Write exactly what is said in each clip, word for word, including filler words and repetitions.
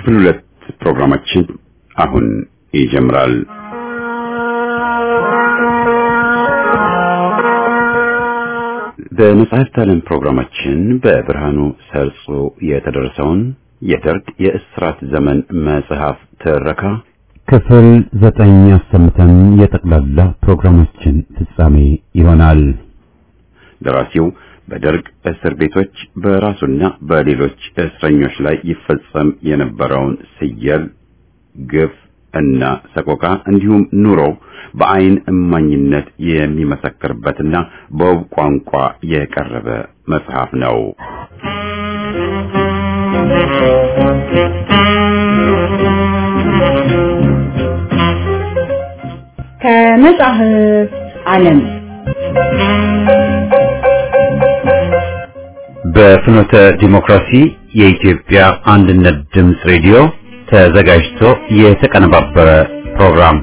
ክፍል ሁለት ፕሮግራማችን አሁን ይጀምራል። በመጽሐፍት ዓለም ፕሮግራማችን በብርሃኑ ሰርጾ የተደረሰውን የደርግ የእስራት ዘመን መጽሐፍ ትረካ ክፍል ዘጠኝ አሰምተን የጠቅላላ ፕሮግራማችን ፍጻሜ ይሆናል። ደራሲው በደርግ እስር ቤቶች በራሱና በሌሎች እስረኞች ላይ ይፈጸም የነበረውን ስየል፣ ግፍ እና ሰቆቃ እንዲሁም ኑሮ በአይን እማኝነት የሚመሰክርበትና በውብ ቋንቋ የቀረበ መጽሐፍ ነው። ከመጽሐፍት ዓለም በፍኖተ ዲሞክራሲ የኢትዮጵያ አንድነት ድምፅ ሬዲዮ ተዘጋጅቶ የተቀነባበረ ፕሮግራም።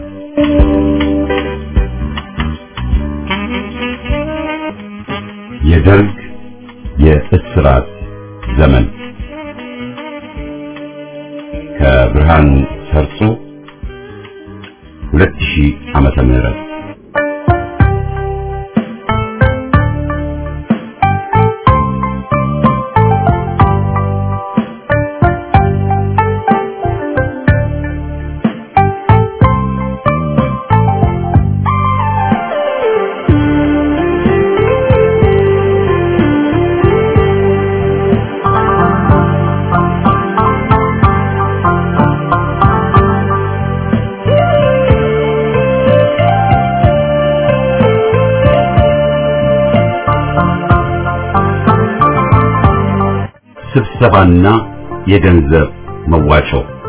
የደርግ የእስራት ዘመን ከብርሃኑ ሰርጾ ሁለት ሺህ ዓመተ ምህረት ስብሰባና የገንዘብ መዋጮ።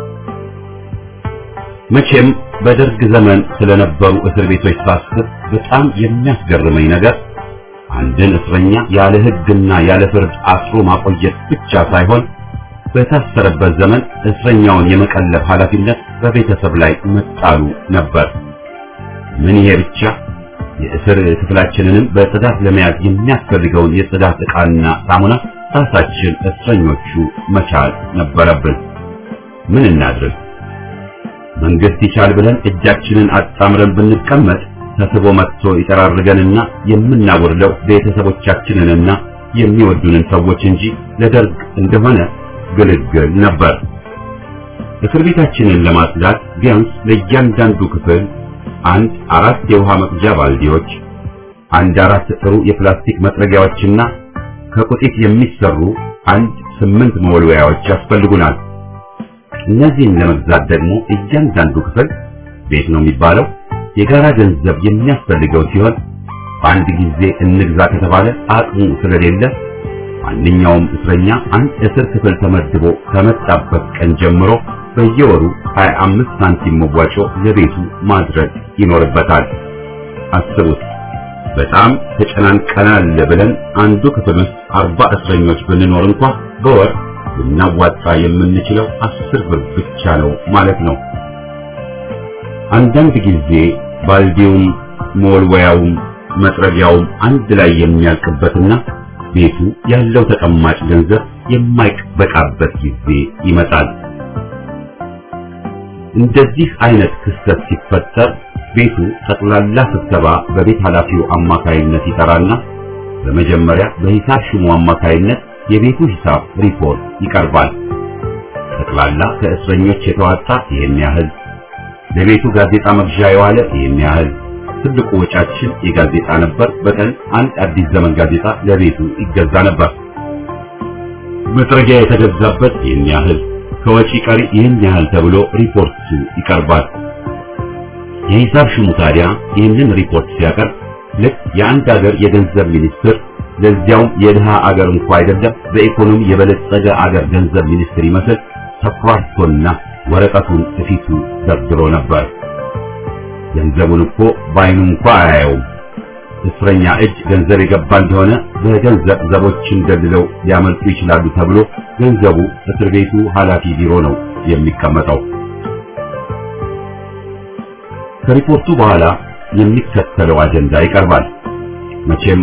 መቼም በደርግ ዘመን ስለነበሩ እስር ቤቶች ሳስብ በጣም የሚያስገርመኝ ነገር አንድን እስረኛ ያለ ሕግና ያለ ፍርድ አስሮ ማቆየት ብቻ ሳይሆን በታሰረበት ዘመን እስረኛውን የመቀለብ ኃላፊነት በቤተሰብ ላይ መጣሉ ነበር። ምን ይሄ ብቻ፣ የእስር ክፍላችንንም በጽዳት ለመያዝ የሚያስፈልገውን የጽዳት ዕቃና ሳሙና ራሳችን እስረኞቹ መቻል ነበረብን። ምን እናድርግ? መንግስት ይቻል ብለን እጃችንን አጣምረን ብንቀመጥ ተስቦ መጥቶ ይጠራርገንና የምናወርደው ቤተሰቦቻችንንና የሚወዱንን ሰዎች እንጂ ለደርግ እንደሆነ ግልግል ነበር። እስር ቤታችንን ለማጽዳት ቢያንስ ለእያንዳንዱ ክፍል አንድ አራት የውሃ መቅጃ ባልዲዎች፣ አንድ አራት ጥሩ የፕላስቲክ መጥረጊያዎችና ከቁጢት የሚሰሩ አንድ ስምንት መወልወያዎች ያስፈልጉናል። እነዚህን ለመግዛት ደግሞ እያንዳንዱ ክፍል ቤት ነው የሚባለው የጋራ ገንዘብ የሚያስፈልገው ሲሆን በአንድ ጊዜ እንግዛ ከተባለ አቅሙ ስለሌለ ማንኛውም እስረኛ አንድ እስር ክፍል ተመድቦ ከመጣበት ቀን ጀምሮ በየወሩ ሃያ አምስት ሳንቲም መዋጮ ለቤቱ ማድረግ ይኖርበታል። አስቡት፣ በጣም ተጨናንቀናል ብለን አንዱ ክፍል ውስጥ አርባ እስረኞች ብንኖር እንኳን በወር ልናዋጣ የምንችለው አስር ብር ብቻ ነው ማለት ነው። አንዳንድ ጊዜ ባልዲውም መወልወያውም መጥረጊያውም አንድ ላይ የሚያልቅበትና ቤቱ ያለው ተቀማጭ ገንዘብ የማይበቃበት ጊዜ ይመጣል። እንደዚህ አይነት ክስተት ሲፈጠር ቤቱ ጠቅላላ ስብሰባ በቤት ኃላፊው አማካይነት ይጠራና በመጀመሪያ በሂሳብ ሹሙ አማካይነት የቤቱ ሂሳብ ሪፖርት ይቀርባል። ጠቅላላ ከእስረኞች የተዋጣ ይሄን ያህል፣ ለቤቱ ጋዜጣ መግዣ የዋለ ይሄን ያህል፣ ትልቁ ወጫችን የጋዜጣ ነበር። በቀን አንድ አዲስ ዘመን ጋዜጣ ለቤቱ ይገዛ ነበር። መጥረጊያ የተገዛበት ይሄን ያህል፣ ከወጪ ቀሪ ይሄን ያህል ተብሎ ሪፖርቱ ይቀርባል። የሂሳብ ሹሙ ታዲያ ይህንን ሪፖርት ሲያቀርብ ልክ የአንድ ሀገር የገንዘብ ሚኒስትር፣ ለዚያውም የድሃ አገር እንኳን አይደለም በኢኮኖሚ የበለጸገ አገር ገንዘብ ሚኒስትር ይመስል ተኩራርቶና ወረቀቱን እፊቱ ደርድሮ ነበር። ገንዘቡን እኮ ባይኑ እንኳን አያየውም። እስረኛ እጅ ገንዘብ የገባ እንደሆነ በገንዘብ ዘቦችን ደልለው ሊያመልጡ ይችላሉ ተብሎ ገንዘቡ እስር ቤቱ ኃላፊ ቢሮ ነው የሚቀመጠው። ከሪፖርቱ በኋላ የሚከተለው አጀንዳ ይቀርባል። መቼም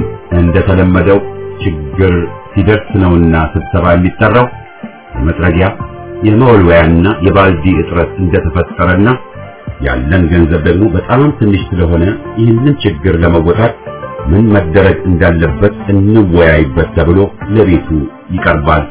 እንደተለመደው ችግር ሲደርስ ነውና ስብሰባ የሚጠራው። የመጥረጊያ የመወልወያና የባልዲ እጥረት እንደተፈጠረና ያለን ገንዘብ ደግሞ በጣም ትንሽ ስለሆነ ይህንን ችግር ለመወጣት ምን መደረግ እንዳለበት እንወያይበት ተብሎ ለቤቱ ይቀርባል።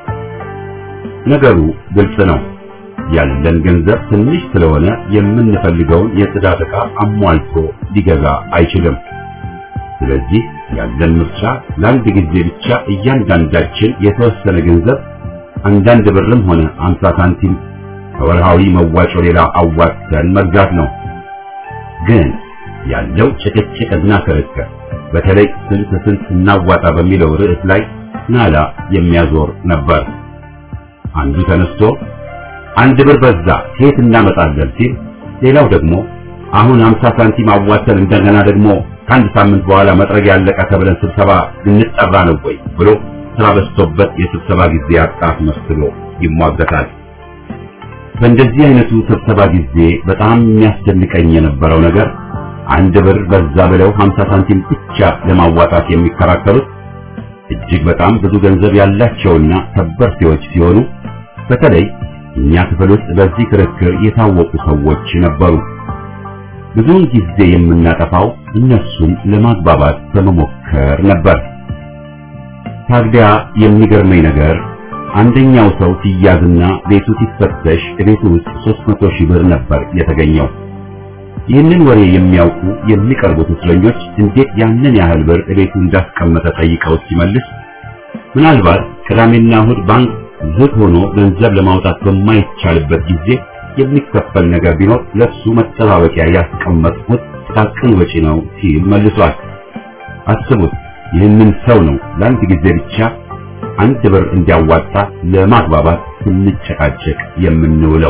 ነገሩ ግልጽ ነው። ያለን ገንዘብ ትንሽ ስለሆነ የምንፈልገውን የጽዳት ዕቃ አሟልቶ ሊገዛ አይችልም። ስለዚህ ያለን ምርጫ ለአንድ ጊዜ ብቻ እያንዳንዳችን የተወሰነ ገንዘብ አንዳንድ ብርም ሆነ አምሳ ሳንቲም ከወርሃዊ መዋጮ ሌላ አዋጥተን መግዛት ነው። ግን ያለው ጭቅጭቅና ክርክር በተለይ ስንት ስንት እናዋጣ በሚለው ርዕስ ላይ ናላ የሚያዞር ነበር። አንዱ ተነስቶ አንድ ብር በዛ ከየት እናመጣለን ሲል፣ ሌላው ደግሞ አሁን አምሳ ሳንቲም አዋጥተን እንደገና ደግሞ ከአንድ ሳምንት በኋላ መጥረግ ያለቀ ተብለን ስብሰባ እንጠራ ነው ወይ ብሎ ስራ በዝቶበት የስብሰባ ጊዜ አጣት መስሎ ይሟገታል። በእንደዚህ አይነቱ ስብሰባ ጊዜ በጣም የሚያስደንቀኝ የነበረው ነገር አንድ ብር በዛ ብለው ሀምሳ ሳንቲም ብቻ ለማዋጣት የሚከራከሩት እጅግ በጣም ብዙ ገንዘብ ያላቸውና ከበርቴዎች ሲሆኑ በተለይ እኛ ክፍል ውስጥ በዚህ ክርክር የታወቁ ሰዎች ነበሩ። ብዙውን ጊዜ የምናጠፋው እነሱን ለማግባባት በመሞከር ነበር። ታዲያ የሚገርመኝ ነገር አንደኛው ሰው ሲያዝና ቤቱ ሲፈተሽ ቤቱ ውስጥ ሦስት መቶ ሺህ ብር ነበር የተገኘው። ይህንን ወሬ የሚያውቁ የሚቀርቡት እስረኞች እንዴት ያንን ያህል ብር ቤቱ እንዳስቀመጠ ጠይቀው ሲመልስ ምናልባት ቅዳሜና እሑድ ባንክ ዝግ ሆኖ ገንዘብ ለማውጣት በማይቻልበት ጊዜ የሚከፈል ነገር ቢኖር ለሱ መጠባበቂያ ያስቀመጥኩት ጥቃቅን ወጪ ነው ሲል መልሷል። አስቡት፣ ይህንን ሰው ነው ለአንድ ጊዜ ብቻ አንድ ብር እንዲያዋጣ ለማግባባት ስንጨቃጨቅ የምንውለው።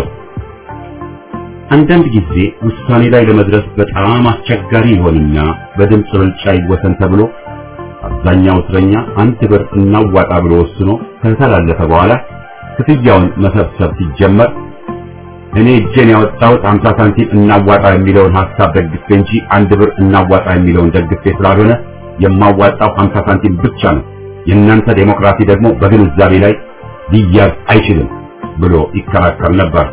አንዳንድ ጊዜ ውሳኔ ላይ ለመድረስ በጣም አስቸጋሪ ይሆንና በድምፅ ብልጫ ይወሰን ተብሎ አብዛኛው እስረኛ አንድ ብር እናዋጣ ብሎ ወስኖ ከተላለፈ በኋላ ክፍያውን መሰብሰብ ሲጀመር እኔ እጄን ያወጣሁት ሀምሳ ሳንቲም እናዋጣ የሚለውን ሐሳብ ደግፌ እንጂ አንድ ብር እናዋጣ የሚለውን ደግፌ ስላልሆነ የማዋጣው ሀምሳ ሳንቲም ብቻ ነው፣ የእናንተ ዴሞክራሲ ደግሞ በግንዛቤ ላይ ሊያዝ አይችልም ብሎ ይከራከር ነበር።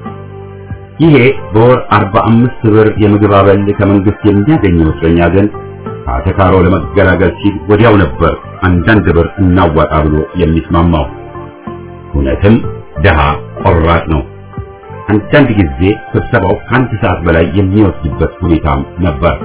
ይሄ በወር አርባ አምስት ብር የምግብ አበል ከመንግስት የሚያገኘው እስረኛ ግን አተካሮ ለመገላገል ሲል ወዲያው ነበር አንዳንድ ብር እናዋጣ ብሎ የሚስማማው። እውነትም ደሃ ቆራጥ ነው። አንዳንድ ጊዜ ስብሰባው ከአንድ ሰዓት በላይ የሚወስድበት ሁኔታም ነበር።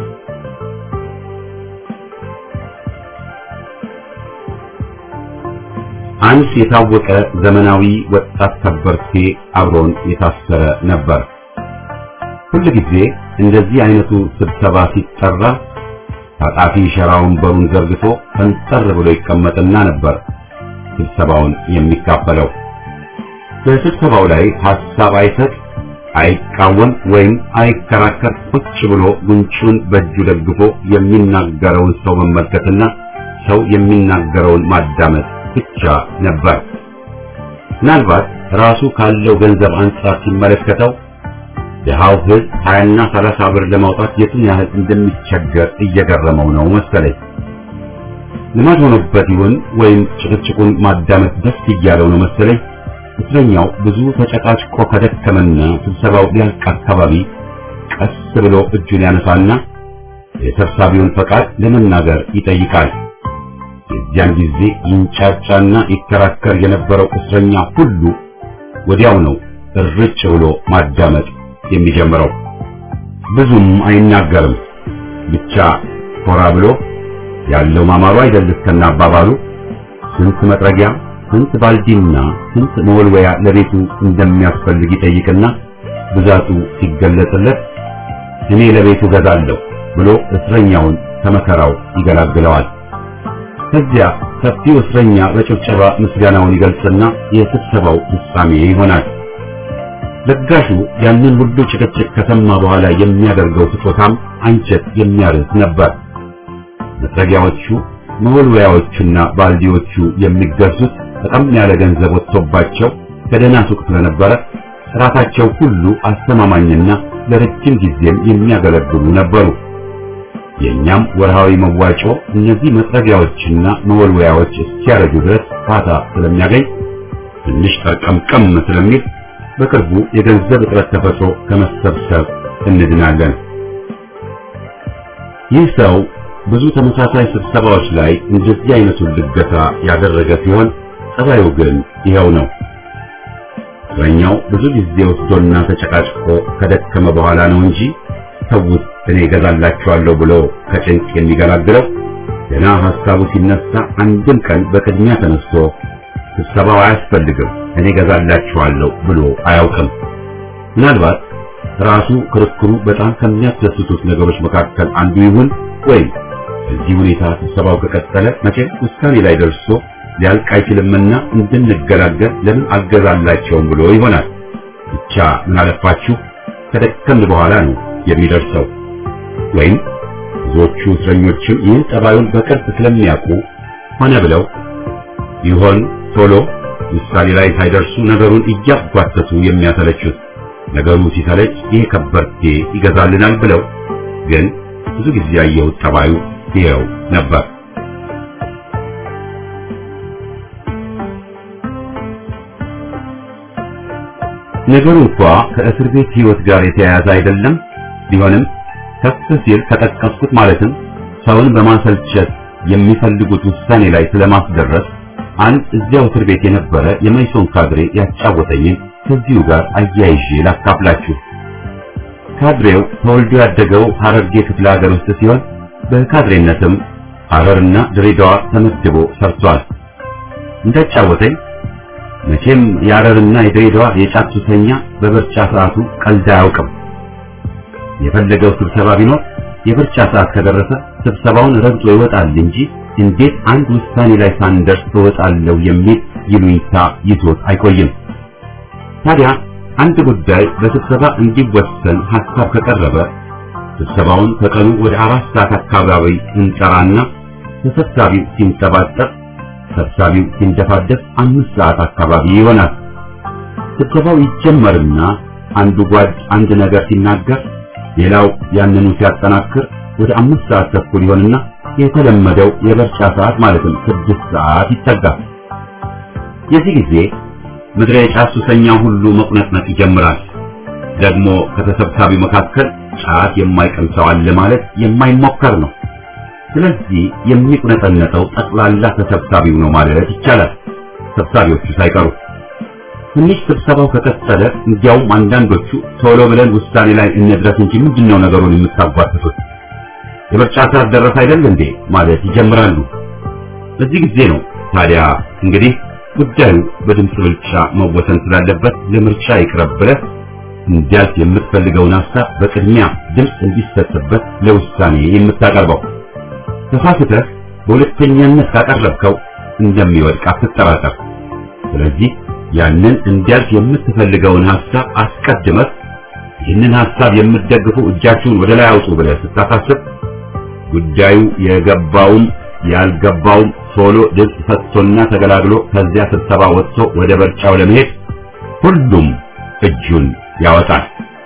አንድ የታወቀ ዘመናዊ ወጣት ከበርቴ አብሮን የታሰረ ነበር። ሁሉ ጊዜ እንደዚህ አይነቱ ስብሰባ ሲጠራ ታጣፊ ሸራውን በሩን ዘርግቶ ፈንጠር ብሎ ይቀመጥና ነበር ስብሰባውን የሚካፈለው። በስብሰባው ላይ ሐሳብ አይሰጥ፣ አይቃወም ወይም አይከራከር፣ ቁጭ ብሎ ጉንጩን በእጁ ደግፎ የሚናገረውን ሰው መመልከትና ሰው የሚናገረውን ማዳመጥ ብቻ ነበር። ምናልባት ራሱ ካለው ገንዘብ አንጻር ሲመለከተው ደሃው ሕዝብ ሀያና ሰላሳ ብር ለማውጣት የቱን ያህል እንደሚቸገር እየገረመው ነው መሰለኝ። ልማድ ሆኖበት ይሁን ወይም ጭቅጭቁን ማዳመጥ ደስ እያለው ነው መሰለኝ እስረኛው ብዙ ተጨቃጭቆ ከደከመና ስብሰባው ሊያልቅ አካባቢ ቀስ ብሎ እጁን ያነሳና የሰብሳቢውን ፈቃድ ለመናገር ይጠይቃል። የዚያን ጊዜ ይንጫጫና ይከራከር የነበረው እስረኛ ሁሉ ወዲያው ነው እርጭ ብሎ ማዳመጥ የሚጀምረው። ብዙም አይናገርም፣ ብቻ ኮራ ብሎ ያለው ማማሩ አይደልስከና አባባሉ ስንት መጥረጊያ ስንት ባልዲና ስንት መወልወያ ለቤቱ እንደሚያስፈልግ ይጠይቅና ብዛቱ ሲገለጽለት እኔ ለቤቱ ገዛለሁ ብሎ እስረኛውን ከመከራው ይገላግለዋል። ከዚያ ሰፊው እስረኛ በጭብጨባ ምስጋናውን ይገልጽና የስብሰባው ፍጻሜ ይሆናል። ለጋሹ ያንን ሁሉ ጭቅጭቅ ከሰማ በኋላ የሚያደርገው ስጦታም አንጀት የሚያርስ ነበር። መጥረጊያዎቹ መወልወያዎቹና ባልዲዎቹ የሚገዙት በጣም ያለ ገንዘብ ወጥቶባቸው ከደህና ሱቅ ስለነበረ ጥራታቸው ሁሉ አስተማማኝና ለረጅም ጊዜም የሚያገለግሉ ነበሩ። የኛም ወርሃዊ መዋጮ እነዚህ መጥረጊያዎችና መወልወያዎች እስኪያረጁ ድረስ ፋታ ስለሚያገኝ ትንሽ ጠርቀምቀም ስለሚል በቅርቡ የገንዘብ እጥረት ተፈጥሮ ከመሰብሰብ እንድናለን። ይህ ሰው ብዙ ተመሳሳይ ስብሰባዎች ላይ እንደዚህ አይነቱን ልገታ ያደረገ ሲሆን ጸባዩ ግን ይኸው ነው። እስረኛው ብዙ ጊዜ ወስዶና ተጨቃጭቆ ከደከመ በኋላ ነው እንጂ ተውት እኔ እገዛላችኋለሁ ብሎ ከጭንቅ የሚገላግለው ገና ሐሳቡ ሲነሳ አንድም ቀን በቅድሚያ ተነስቶ ስብሰባው አያስፈልግም እኔ እገዛላችኋለሁ ብሎ አያውቅም። ምናልባት ራሱ ክርክሩ በጣም ከሚያስደስቱት ነገሮች መካከል አንዱ ይሁን ወይም በዚህ ሁኔታ ስብሰባው ከቀጠለ መቼም ውሳኔ ላይ ደርሶ ሊያልቅ አይችልምና እንድንገላገል ለምን አልገዛላቸውም ብሎ ይሆናል። ብቻ ምን አለፋችሁ ከደከም በኋላ ነው የሚደርሰው። ወይም ብዙዎቹ እስረኞችም ይህን ጠባዩን በቅርብ ስለሚያውቁ ሆነ ብለው ይሆን ቶሎ ውሳኔ ላይ ሳይደርሱ ነገሩን እያጓተቱ የሚያሰለቹት። ነገሩ ሲሰለች ይሄ ከበርቴ ይገዛልናል ብለው ግን ብዙ ጊዜ ያየሁት ጠባዩ ይኸው ነበር። ነገሩ እንኳ ከእስር ቤት ሕይወት ጋር የተያያዘ አይደለም። ቢሆንም ከፍ ሲል ከጠቀስኩት ማለትም ሰውን በማሰልቸት የሚፈልጉት ውሳኔ ላይ ስለማስደረስ አንድ እዚያው እስር ቤት የነበረ የመይሶን ካድሬ ያጫወተኝን ከዚሁ ጋር አያይዤ ላካፍላችሁ። ካድሬው ተወልዶ ያደገው ሐረርጌ ክፍለ ሀገር ውስጥ ሲሆን በካድሬነትም ሐረርና ድሬዳዋ ተመድቦ ሰርቷል። እንዳጫወተኝ መቼም የሐረርና የድሬዳዋ የጫት ሱሰኛ በብርጫ ሰዓቱ ቀልድ አያውቅም። የፈለገው ስብሰባ ቢኖር የብርጫ ሰዓት ከደረሰ ስብሰባውን ረግጦ ይወጣል እንጂ እንዴት አንድ ውሳኔ ላይ ሳንደርስ እወጣለሁ የሚል ይሉኝታ ይዞት አይቆይም። ታዲያ አንድ ጉዳይ በስብሰባ እንዲወሰን ሐሳብ ከቀረበ ስብሰባውን ከቀኑ ወደ አራት ሰዓት አካባቢ እንጠራና ተሰብሳቢው ሲንጠባጠብ ሰብሳቢው ሲንደፋደፍ አምስት ሰዓት አካባቢ ይሆናል። ስብሰባው ይጀመርና አንዱ ጓድ አንድ ነገር ሲናገር ሌላው ያንኑ ሲያጠናክር ወደ አምስት ሰዓት ተኩል ይሆንና የተለመደው የበርጫ ሰዓት ማለትም ስድስት ሰዓት ይጠጋል። የዚህ ጊዜ ምድረ የጫት ሱሰኛው ሁሉ መቁነጥነጥ ይጀምራል። ደግሞ ከተሰብሳቢው መካከል ጫት የማይቀምሰው አለ ማለት የማይሞከር ነው። ስለዚህ የሚቁነጠነጠው ጠቅላላ ተሰብሳቢው ነው ማለት ይቻላል፣ ሰብሳቢዎቹ ሳይቀሩ። ትንሽ ስብሰባው ከቀጠለ እንዲያውም አንዳንዶቹ ቶሎ ብለን ውሳኔ ላይ እንድረስ እንጂ ምንድነው ነገሩን የምታጓትቱት? የምርጫ ሰዓት ደረሰ አይደል እንዴ ማለት ይጀምራሉ። በዚህ ጊዜ ነው ታዲያ እንግዲህ ጉዳዩ በድምፅ ብልጫ መወሰን ስላለበት ለምርጫ ይቅረብ ብለህ እንዲያልፍ የምትፈልገውን ሐሳብ በቅድሚያ ድምፅ እንዲሰጥበት ለውሳኔ የምታቀርበው። ተሳስተህ በሁለተኛነት ካቀረብከው እንደሚወድቅ አትጠራጠር። ስለዚህ ያንን እንዲያልፍ የምትፈልገውን ሐሳብ አስቀድመህ ይህንን ሐሳብ የምትደግፉ እጃችሁን ወደ ላይ አውጡ ብለህ ስታሳስብ ጉዳዩ የገባውም ያልገባውም ቶሎ ድምፅ ሰጥቶና ተገላግሎ ከዚያ ስብሰባ ወጥቶ ወደ በርጫው ለመሄድ ሁሉም እጁን ያወጣል።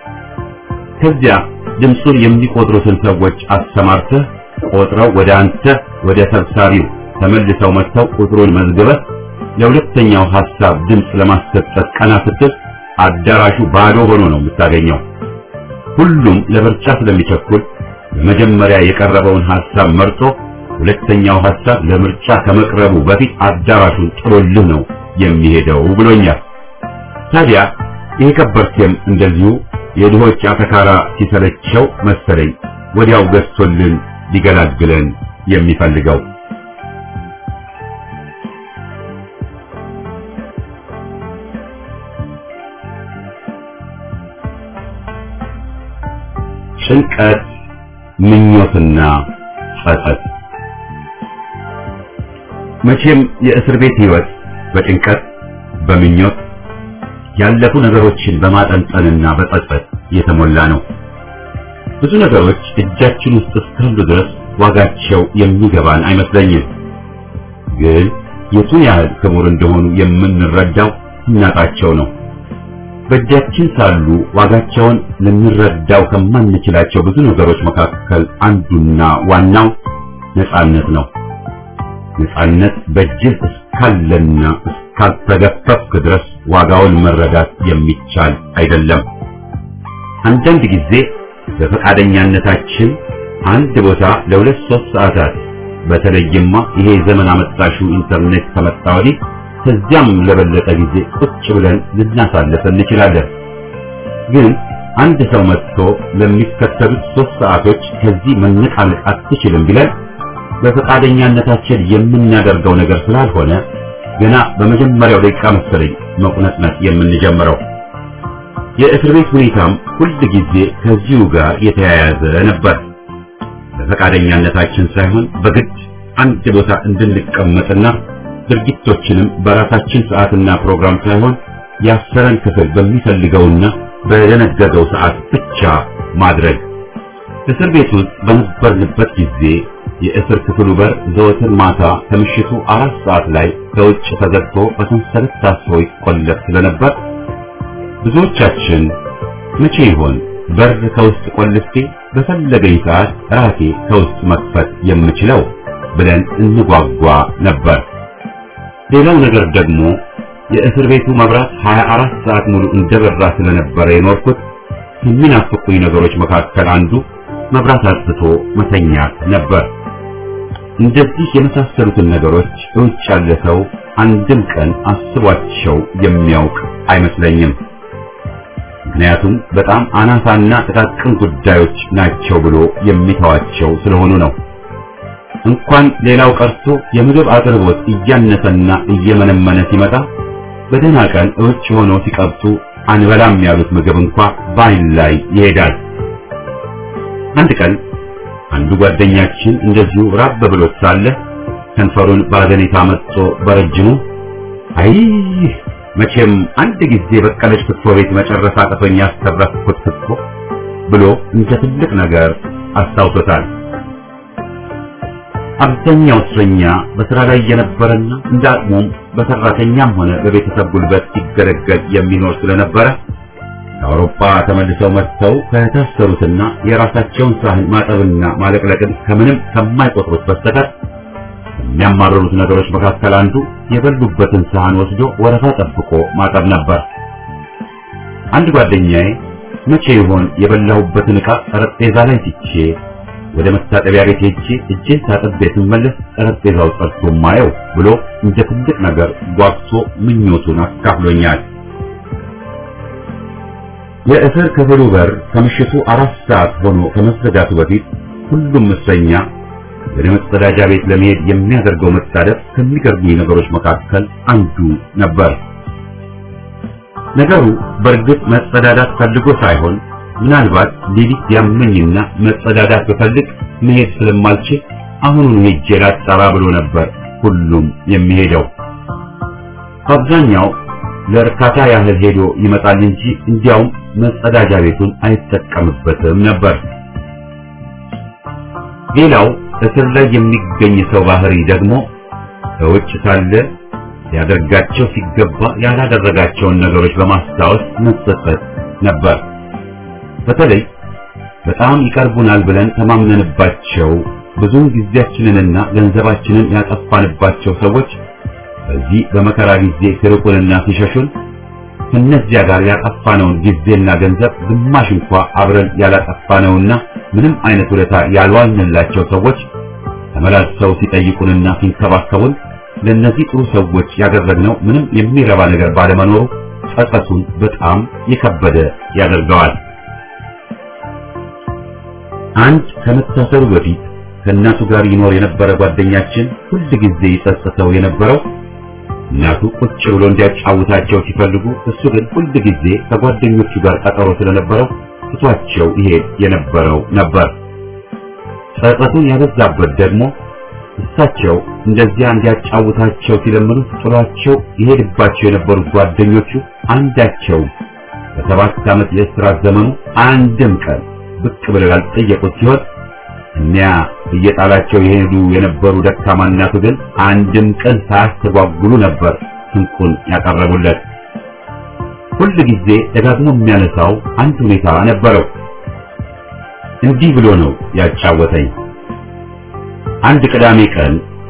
ከዚያ ድምፁን የሚቆጥሩትን ሰዎች አሰማርተህ ቆጥረው ወደ አንተ ወደ ሰብሳቢው ተመልሰው መጥተው ቁጥሩን መዝግበህ ለሁለተኛው ሐሳብ ድምፅ ለማሰጠት ቀና ስትል አዳራሹ ባዶ ሆኖ ነው የምታገኘው። ሁሉም ለበርጫ ስለሚቸኩል በመጀመሪያ የቀረበውን ሐሳብ መርጦ ሁለተኛው ሐሳብ ለምርጫ ከመቅረቡ በፊት አዳራሹን ጥሎልህ ነው የሚሄደው ብሎኛል። ታዲያ ይሄ ከበርቴም እንደዚሁ የድሆች አተካራ ሲሰለቸው መሰለኝ ወዲያው ገዝቶልን ሊገላግለን የሚፈልገው። ጭንቀት፣ ምኞትና ጸጸት። መቼም የእስር ቤት ሕይወት በጭንቀት በምኞት ያለፉ ነገሮችን በማጠንጠንና በጸጸት የተሞላ ነው። ብዙ ነገሮች እጃችን ውስጥ እስካሉ ድረስ ዋጋቸው የሚገባን አይመስለኝም። ግን የቱን ያህል ክቡር እንደሆኑ የምንረዳው እናጣቸው ነው። በእጃችን ሳሉ ዋጋቸውን ልንረዳው ከማንችላቸው ብዙ ነገሮች መካከል አንዱና ዋናው ነፃነት ነው። ነፃነት በእጅህ እስካለና እስካልተገፈፍክ ድረስ ዋጋውን መረዳት የሚቻል አይደለም። አንዳንድ ጊዜ በፈቃደኛነታችን አንድ ቦታ ለሁለት ሶስት ሰዓታት በተለይማ ይሄ ዘመን አመጣሹ ኢንተርኔት ከመጣ ወዲህ ከዚያም ለበለጠ ጊዜ ቁጭ ብለን ልናሳልፍ እንችላለን። ግን አንድ ሰው መጥቶ ለሚከተሉት ሶስት ሰዓቶች ከዚህ መነቃነቅ አትችልም ቢለን በፈቃደኛነታችን የምናደርገው ነገር ስላልሆነ ገና በመጀመሪያው ደቂቃ መሰለኝ መቁነጥነጥ የምንጀምረው። የእስር ቤት ሁኔታም ሁል ጊዜ ከዚሁ ጋር የተያያዘ ነበር። በፈቃደኛነታችን ሳይሆን በግድ አንድ ቦታ እንድንቀመጥና ድርጊቶችንም በራሳችን ሰዓትና ፕሮግራም ሳይሆን ያሰረን ክፍል በሚፈልገውና በደነገገው ሰዓት ብቻ ማድረግ። እስር ቤት ውስጥ በነበርንበት ጊዜ የእስር ክፍሉ በር ዘወትር ማታ ከምሽቱ አራት ሰዓት ላይ ከውጭ ተዘግቶ በሰንሰለት ታስሮ ይቆለፍ ስለነበር ብዙዎቻችን መቼ ይሆን በር ከውስጥ ቆልፌ በፈለገኝ ሰዓት ራሴ ከውስጥ መክፈት የምችለው ብለን እንጓጓ ነበር። ሌላው ነገር ደግሞ የእስር ቤቱ መብራት ሀያ አራት ሰዓት ሙሉ እንደበራ ስለነበረ የኖርኩት ከሚናፍቁኝ ነገሮች መካከል አንዱ መብራት አጥፍቶ መተኛት ነበር። እንደዚህ የመሳሰሉትን ነገሮች ውጭ ያለ ሰው አንድም ቀን አስቧቸው የሚያውቅ አይመስለኝም። ምክንያቱም በጣም አናሳና ጥቃቅን ጉዳዮች ናቸው ብሎ የሚተዋቸው ስለሆኑ ነው። እንኳን ሌላው ቀርቶ የምግብ አቅርቦት እያነሰና እየመነመነ ሲመጣ በደህና ቀን ውጭ ሆኖ ሲቀብጡ አንበላም ያሉት ምግብ እንኳን ባይን ላይ ይሄዳል። አንድ ቀን አንዱ ጓደኛችን እንደዚሁ ራብ ብሎት ሳለ ከንፈሩን ባዘኔታ መጥቶ በረጅሙ አይ መቼም አንድ ጊዜ በቀለች ክትፎ ቤት መጨረስ አቅቶኝ ያስተረፍኩት ክትፎ ብሎ እንደ ትልቅ ነገር አስታውሶታል። አብዛኛው እስረኛ በስራ ላይ የነበረና እንደ አቅሙም በሰራተኛም ሆነ በቤተሰብ ጉልበት ሲገለገል የሚኖር ስለነበረ ከአውሮፓ ተመልሰው መጥተው ከታሰሩትና የራሳቸውን ሳህን ማጠብና ማለቅለቅን ከምንም ከማይቆጥሩት በስተቀር የሚያማርሩት ነገሮች መካከል አንዱ የበሉበትን ሳህን ወስዶ ወረፋ ጠብቆ ማጠብ ነበር። አንድ ጓደኛዬ መቼ ይሆን የበላሁበትን ዕቃ ጠረጴዛ ላይ ትቼ ወደ መታጠቢያ ቤት ሄጄ እጄን ታጥቤ ስመለስ ጠረጴዛው ጸድቶ ማየው ብሎ እንደ ትልቅ ነገር ጓግቶ ምኞቱን አካፍሎኛል። የእስር ክፍሉ በር ከምሽቱ አራት ሰዓት ሆኖ ከመዘጋቱ በፊት ሁሉም እስረኛ ወደ መጸዳጃ ቤት ለመሄድ የሚያደርገው መጣደፍ ከሚገርሙኝ ነገሮች መካከል አንዱ ነበር። ነገሩ በእርግጥ መጸዳዳት ፈልጎ ሳይሆን ምናልባት ሌሊት ያመኝና መጸዳዳት በፈልግ መሄድ ስለማልችል አሁኑን ሄጄ ላጣራ ብሎ ነበር ሁሉም የሚሄደው። አብዛኛው ለእርካታ ያህል ሄዶ ይመጣል እንጂ እንዲያውም መጸዳጃ ቤቱን አይጠቀምበትም ነበር። ሌላው እስር ላይ የሚገኝ ሰው ባህሪ ደግሞ ከውጭ ሳለ ያደርጋቸው ሲገባ ያላደረጋቸውን ነገሮች በማስታወስ መጸጸት ነበር። በተለይ በጣም ይቀርቡናል ብለን ተማምነንባቸው ብዙውን ጊዜያችንንና ገንዘባችንን ያጠፋንባቸው ሰዎች በዚህ በመከራ ጊዜ ሲርቁንና ሲሸሹን ከነዚያ ጋር ያጠፋነውን ጊዜና ገንዘብ ግማሽ እንኳን አብረን ያላጠፋነውና ምንም አይነት ውለታ ያልዋልንላቸው ሰዎች ተመላልሰው ሲጠይቁንና ሲንከባከቡን ለነዚህ ጥሩ ሰዎች ያደረግነው ምንም የሚረባ ነገር ባለመኖሩ ጸጸቱን በጣም የከበደ ያደርገዋል። አንድ ከመታሰሩ በፊት ከእናቱ ጋር ይኖር የነበረ ጓደኛችን ሁል ጊዜ ይጸጸተው የነበረው እናቱ ቁጭ ብሎ እንዲያጫውታቸው ሲፈልጉ እሱ ግን ሁል ጊዜ ከጓደኞቹ ጋር ቀጠሮ ስለነበረው ትቷቸው ይሄድ የነበረው ነበር። ጸጸቱን ያበዛበት ደግሞ እሳቸው እንደዚያ እንዲያጫውታቸው ሲለምኑ ጥሏቸው ይሄድባቸው የነበሩት ጓደኞቹ አንዳቸው በሰባት ዓመት የእስራት ዘመኑ አንድም ቀን ብቅ ብለው ያልጠየቁት ሲሆን እኒያ እየጣላቸው የሄዱ የነበሩ ደካማ እናቱ ግን አንድም ቀን ሳያስተጓጉሉ ነበር ስንቁን ያቀረቡለት። ሁል ጊዜ ደጋግሞ የሚያነሳው አንድ ሁኔታ ነበረው። እንዲህ ብሎ ነው ያጫወተኝ። አንድ ቅዳሜ ቀን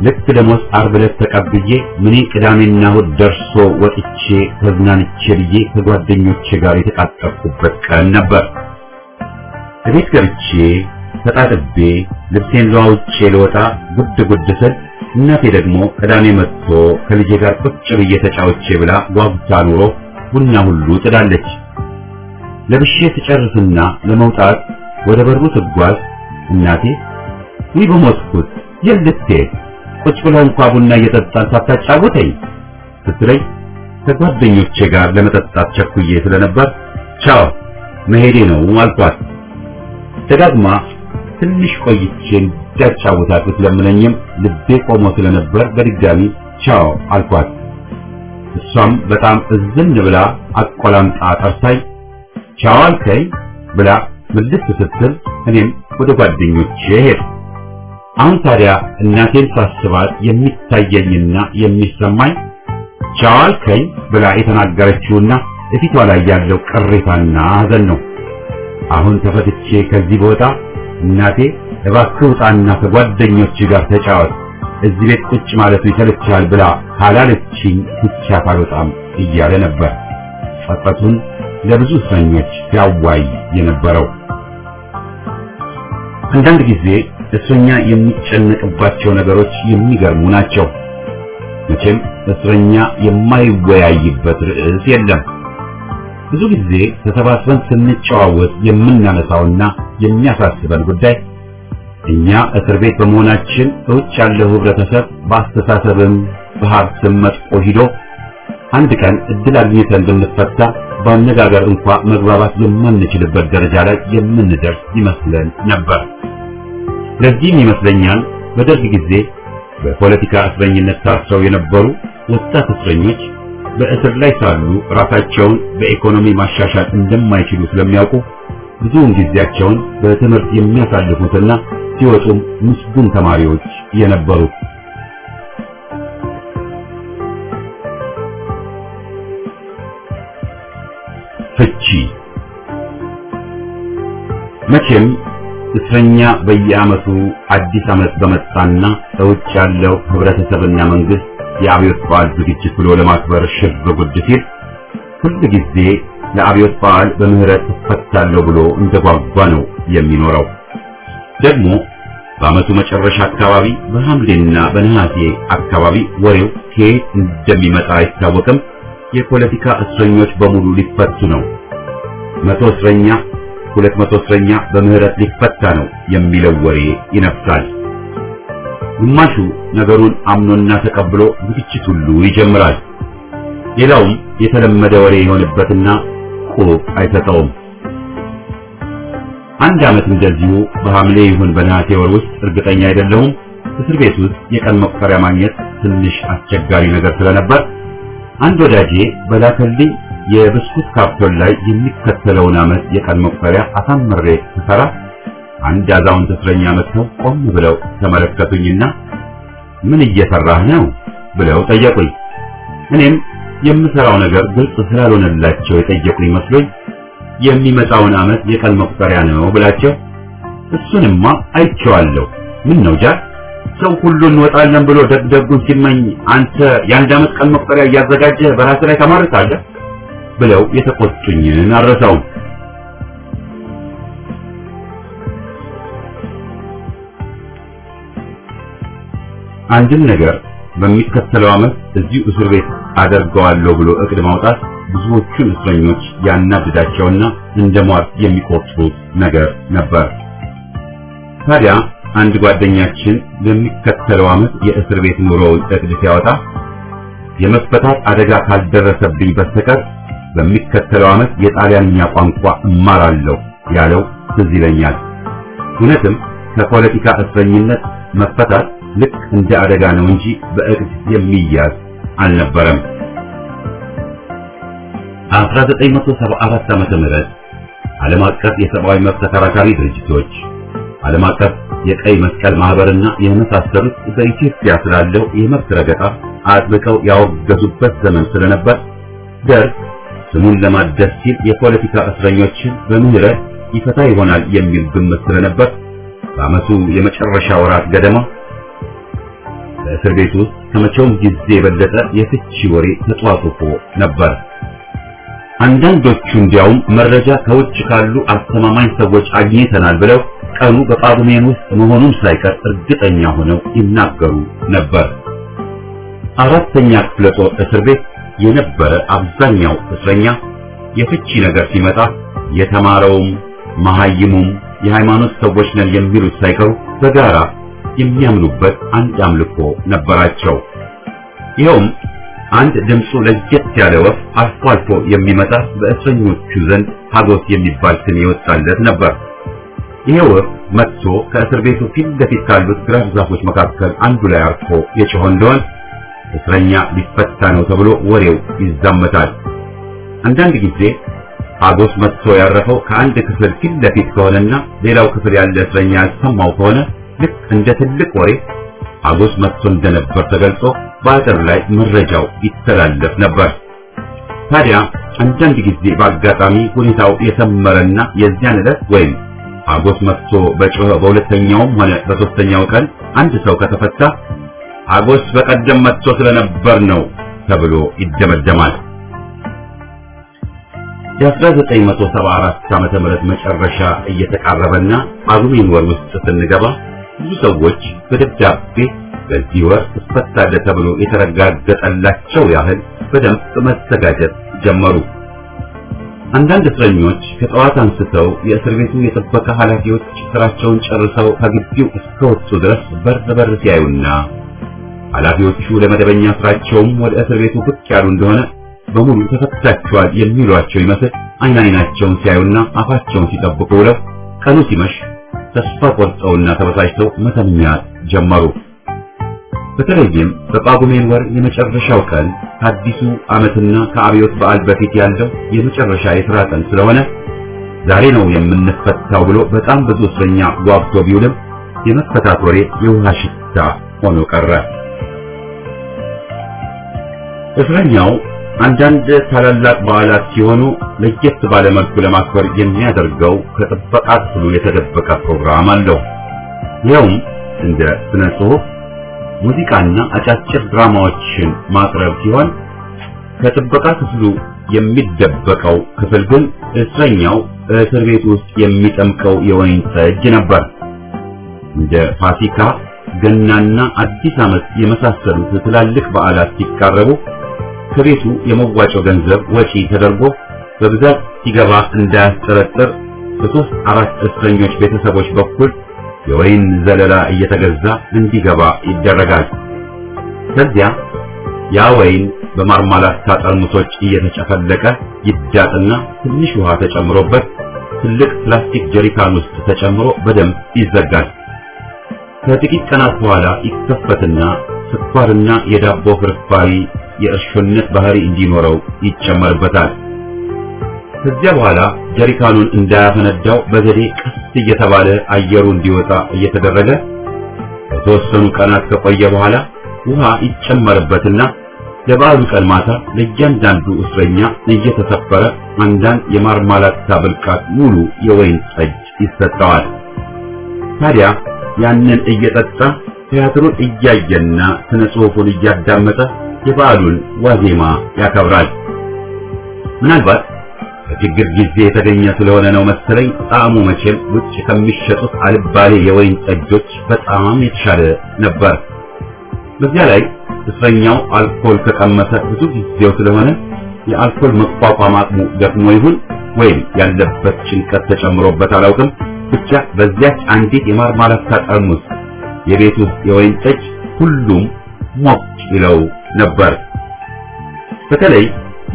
ልክ ደሞዝ ዓርብ ዕለት ተቀብዬ ምን ቅዳሜና እሑድ ደርሶ ወጥቼ ተዝናንቼ ብዬ ከጓደኞቼ ጋር የተቃጠርኩበት ቀን ነበር። እቤት ገብቼ ተጣጥቤ ልብሴን ለዋውጬ ልወጣ ጉድ ጉድ ስል እናቴ ደግሞ ቅዳሜ መጥቶ ከልጄ ጋር ቁጭ ብዬ ተጫውቼ ብላ ጓጉታ ኑሮ ቡና ሁሉ ጥዳለች። ለብሼ ትጨርስና ለመውጣት ወደ በሩ ትጓዝ እናቴ ወይ በሞትኩት የልቴ ቁጭ ብላ እንኳን ቡና እየጠጣን ሳታጫውተኝ ስትለኝ ከጓደኞቼ ጋር ለመጠጣት ቸኩዬ ስለነበር ቻው መሄዴ ነው አልኳት። ደጋግማ ትንሽ ቆይቼ እንዳጫውታት ብትለምነኝም ልቤ ቆሞ ስለነበር በድጋሚ ቻው አልኳት። እሷም በጣም እዝን ብላ አቆላምጣ ጠርሳኝ ቻው አልከኝ ብላ ምልስ ስትል እኔም ወደ ጓደኞቼ ሄድኩ። አሁን ታዲያ እናቴን ሳስባት የሚታየኝና የሚሰማኝ ቻው አልከኝ ብላ የተናገረችውና እፊቷ ላይ ያለው ቅሬታና ሐዘን ነው። አሁን ተፈትቼ ከዚህ ቦታ እናቴ እባክህ ውጣና ከጓደኞች ጋር ተጫወት እዚህ ቤት ቁጭ ማለቱ ይሰለቻል ብላ ካላለችኝ ብቻ አልወጣም እያለ ነበር ጸጸቱን ለብዙ እስረኞች ሲያዋይ የነበረው። አንዳንድ ጊዜ እስረኛ የሚጨነቅባቸው ነገሮች የሚገርሙ ናቸው። መቼም እስረኛ የማይወያይበት ርዕስ የለም። ብዙ ጊዜ ተሰባስበን ስንጨዋወት የምናነሳውና የሚያሳስበን ጉዳይ እኛ እስር ቤት በመሆናችን ውጭ ያለው ህብረተሰብ በአስተሳሰብም በሀብትም መጥቆ ሂዶ አንድ ቀን እድል አግኝተን ብንፈታ በአነጋገር እንኳን መግባባት የማንችልበት ደረጃ ላይ የምንደርስ ይመስለን ነበር። ለዚህም ይመስለኛል በደርግ ጊዜ በፖለቲካ እስረኝነት ታስረው የነበሩ ወጣት እስረኞች በእስር ላይ ሳሉ ራሳቸውን በኢኮኖሚ ማሻሻል እንደማይችሉ ስለሚያውቁ ብዙውን ጊዜያቸውን በትምህርት የሚያሳልፉትና ሲወጡም ምስጉን ተማሪዎች የነበሩ። ፍቺ መቼም እስረኛ በየዓመቱ አዲስ ዓመት በመጣና ውጭ ያለው ህብረተሰብና መንግስት የአብዮት በዓል ዝግጅት ብሎ ለማክበር ሽር በጉድ ሲል ሁሉ ጊዜ ለአብዮት በዓል በምህረት ተፈታለሁ ብሎ እንደጓጓ ነው የሚኖረው። ደግሞ በዓመቱ መጨረሻ አካባቢ በሐምሌና በነሐሴ አካባቢ ወሬው ከየት እንደሚመጣ አይታወቅም። የፖለቲካ እስረኞች በሙሉ ሊፈቱ ነው፣ መቶ እስረኛ ሁለት መቶ እስረኛ በምህረት ሊፈታ ነው የሚለው ወሬ ይነፍሳል። ግማሹ ነገሩን አምኖና ተቀብሎ ዝግጅት ሁሉ ይጀምራል። ሌላውም የተለመደ ወሬ የሆነበትና ቁብ አይሰጠውም። አንድ ዓመት እንደዚሁ በሐምሌ ይሁን በነሐሴ ወር ውስጥ እርግጠኛ አይደለሁም እስር ቤት ውስጥ የቀን መቁጠሪያ ማግኘት ትንሽ አስቸጋሪ ነገር ስለነበር አንድ ወዳጄ በላከልኝ የብስኩት ካርቶን ላይ የሚከተለውን ዓመት የቀን መቁጠሪያ አሳምሬ ስሰራ አንድ አዛውንት እስረኛ መጥተው ቆም ብለው ተመለከቱኝና ምን እየሰራህ ነው ብለው ጠየቁኝ። እኔም የምሰራው ነገር ግልጽ ስላልሆነላቸው የጠየቁኝ መስሎኝ የሚመጣውን ዓመት የቀን መቁጠሪያ ነው ብላቸው እሱንማ አይቼዋለሁ፣ ምን ነው ጃክ ሰው ሁሉ እንወጣለን ብሎ ደግደጉን ሲመኝ አንተ የአንድ ዓመት ቀን መቁጠሪያ እያዘጋጀህ በራስህ ላይ ተማርካለህ ብለው የተቆጡኝን አልረሳውም። አንድን ነገር በሚከተለው ዓመት እዚሁ እስር ቤት አደርገዋለሁ ብሎ እቅድ ማውጣት ብዙዎቹን እስረኞች ያናድዳቸውና እንደ ሟርት የሚቆጥሩት ነገር ነበር። ታዲያ አንድ ጓደኛችን በሚከተለው ዓመት የእስር ቤት ኑሮውን እቅድ ሲያወጣ የመፈታት አደጋ ካልደረሰብኝ በስተቀር በሚከተለው ዓመት የጣሊያንኛ ቋንቋ እማራለሁ ያለው ትዝ ይለኛል። እውነትም ከፖለቲካ እስረኝነት መፈታት ልክ እንደ አደጋ ነው እንጂ በእቅድ የሚያዝ አልነበረም። አስራ ዘጠኝ መቶ ሰባ አራት ዓመተ ምህረት ዓለም አቀፍ የሰብአዊ መብት ተከራካሪ ድርጅቶች፣ ዓለም አቀፍ የቀይ መስቀል ማህበርና የመሳሰሉት በኢትዮጵያ ስላለው የመብት ረገጣ አጥብቀው ያወገዙበት ዘመን ስለነበር ደርግ ስሙን ለማደስ ሲል የፖለቲካ እስረኞችን በምህረት ይፈታ ይሆናል የሚል ግምት ስለነበር በዓመቱ የመጨረሻ ወራት ገደማ በእስር ቤት ውስጥ ከመቼውም ጊዜ የበለጠ የፍቺ ወሬ ተጧጡፎ ነበር። አንዳንዶቹ እንዲያውም መረጃ ከውጭ ካሉ አስተማማኝ ሰዎች አግኝተናል ብለው ቀኑ በጳጉሜን ውስጥ መሆኑን ሳይቀር እርግጠኛ ሆነው ይናገሩ ነበር። አራተኛ ክፍለ ጦር እስር ቤት የነበረ አብዛኛው እስረኛ የፍቺ ነገር ሲመጣ የተማረውም መሐይሙም የሃይማኖት ሰዎች ነን የሚሉት ሳይቀሩ በጋራ የሚያምኑበት አንድ አምልኮ ነበራቸው። ይኸውም አንድ ድምፁ ለየት ያለ ወፍ አልፎ አልፎ የሚመጣ በእስረኞቹ ዘንድ ሀጎስ የሚባል ስም የወጣለት ነበር። ይሄ ወፍ መጥቶ ከእስር ቤቱ ፊት ለፊት ካሉት ግራር ዛፎች መካከል አንዱ ላይ አርፎ የጮኸ እንደሆነ እስረኛ ሊፈታ ነው ተብሎ ወሬው ይዛመታል። አንዳንድ ጊዜ ሀጎስ መጥቶ ያረፈው ከአንድ ክፍል ፊት ለፊት ከሆነና ሌላው ክፍል ያለ እስረኛ ያልሰማው ከሆነ ልክ እንደ ትልቅ ወሬ ሀጎስ መጥቶ እንደነበር ተገልጾ በአጥር ላይ መረጃው ይተላለፍ ነበር። ታዲያ አንዳንድ ጊዜ በአጋጣሚ ሁኔታው የሰመረና የዚያን ዕለት ወይም ሀጎስ መጥቶ በጮኸ በሁለተኛውም ሆነ በሶስተኛው ቀን አንድ ሰው ከተፈታ ሀጎስ በቀደም መጥቶ ስለነበር ነው ተብሎ ይደመደማል። የአስራ ዘጠኝ መቶ ሰባ አራት ዓመተ ምህረት መጨረሻ እየተቃረበና ጳጉሜን ወር ውስጥ ስንገባ ብዙ ሰዎች በደብዳቤ በዚህ ወር ተፈታለ ተብሎ የተረጋገጠላቸው ያህል በደንብ መዘጋጀት ጀመሩ። አንዳንድ እስረኞች ከጠዋት አንስተው የእስር ቤቱ የጥበቃ ኃላፊዎች ስራቸውን ጨርሰው ከግቢው እስከወጡ ድረስ በር በር ሲያዩና ኃላፊዎቹ ለመደበኛ ስራቸውም ወደ እስር ቤቱ ብቅ ያሉ እንደሆነ በሙሉ ተፈታችኋል የሚሏቸው ይመስል አይን አይናቸውን ሲያዩና አፋቸውን ሲጠብቁ ብለው ቀኑ ሲመሽ ተስፋ ቆርጠውና ተበሳጭተው መተኛት ጀመሩ። በተለይም በጳጉሜን ወር የመጨረሻው ቀን ከአዲሱ ዓመትና ከአብዮት በዓል በፊት ያለው የመጨረሻ የሥራ ቀን ስለሆነ ዛሬ ነው የምንፈታው ብሎ በጣም ብዙ እስረኛ ጓጉቶ ቢውልም የመፈታት ወሬ የውሃ ሽታ ሆኖ ቀረ። እስረኛው አንዳንድ ታላላቅ በዓላት ሲሆኑ ለየት ባለ መልኩ ለማክበር የሚያደርገው ከጥበቃ ክፍሉ የተደበቀ ፕሮግራም አለው። ይኸውም እንደ ስነ ጽሑፍ፣ ሙዚቃና አጫጭር ድራማዎችን ማቅረብ ሲሆን ከጥበቃ ክፍሉ የሚደበቀው ክፍል ግን እስረኛው እስር ቤት ውስጥ የሚጠምቀው የወይን ጠጅ ነበር። እንደ ፋሲካ፣ ገናና አዲስ ዓመት የመሳሰሉት ትላልቅ በዓላት ሲቃረቡ ከቤቱ የመዋጮ ገንዘብ ወጪ ተደርጎ በብዛት ሲገባ እንዳያስጠረጥር በሶስት አራት እስረኞች ቤተሰቦች በኩል የወይን ዘለላ እየተገዛ እንዲገባ ይደረጋል። ከዚያ ያ ወይን በማርማላታ ጠርሙሶች እየተጨፈለቀ ይዳጥና ትንሽ ውሃ ተጨምሮበት ትልቅ ፕላስቲክ ጀሪካን ውስጥ ተጨምሮ በደንብ ይዘጋል። ከጥቂት ቀናት በኋላ ይከፈትና ስኳርና የዳቦ ፍርፋሪ የእርሾነት ባህሪ እንዲኖረው ይጨመርበታል። ከዚያ በኋላ ጀሪካኑን እንዳያፈነዳው በዘዴ ቀስ እየተባለ አየሩ እንዲወጣ እየተደረገ በተወሰኑ ቀናት ከቆየ በኋላ ውሃ ይጨመርበትና ለበዓሉ ቀን ማታ ለእያንዳንዱ እስረኛ እየተሰፈረ አንዳንድ የማርማላታ ብልቃት ሙሉ የወይን ጠጅ ይሰጠዋል። ታዲያ ያንን እየጠጣ ቲያትሩን እያየና ስነ ጽሑፉን እያዳመጠ የበዓሉን ዋዜማ ያከብራል። ምናልባት በችግር ጊዜ የተገኘ ስለሆነ ነው መሰለኝ ጣዕሙ መቼም ውጭ ከሚሸጡት አልባሌ የወይን ጠጆች በጣም የተሻለ ነበር። በዚያ ላይ እስረኛው አልኮል ከቀመሰ ብዙ ጊዜው ስለሆነ የአልኮል መቋቋም አቅሙ ደክሞ ይሁን ወይም ያለበት ጭንቀት ተጨምሮበት አላውቅም፣ ብቻ በዚያች አንዲት የማርማላታ ጠርሙስ የቤት ውስጥ የወይን ጠጅ ሁሉም ሞቅ ይለው ነበር። በተለይ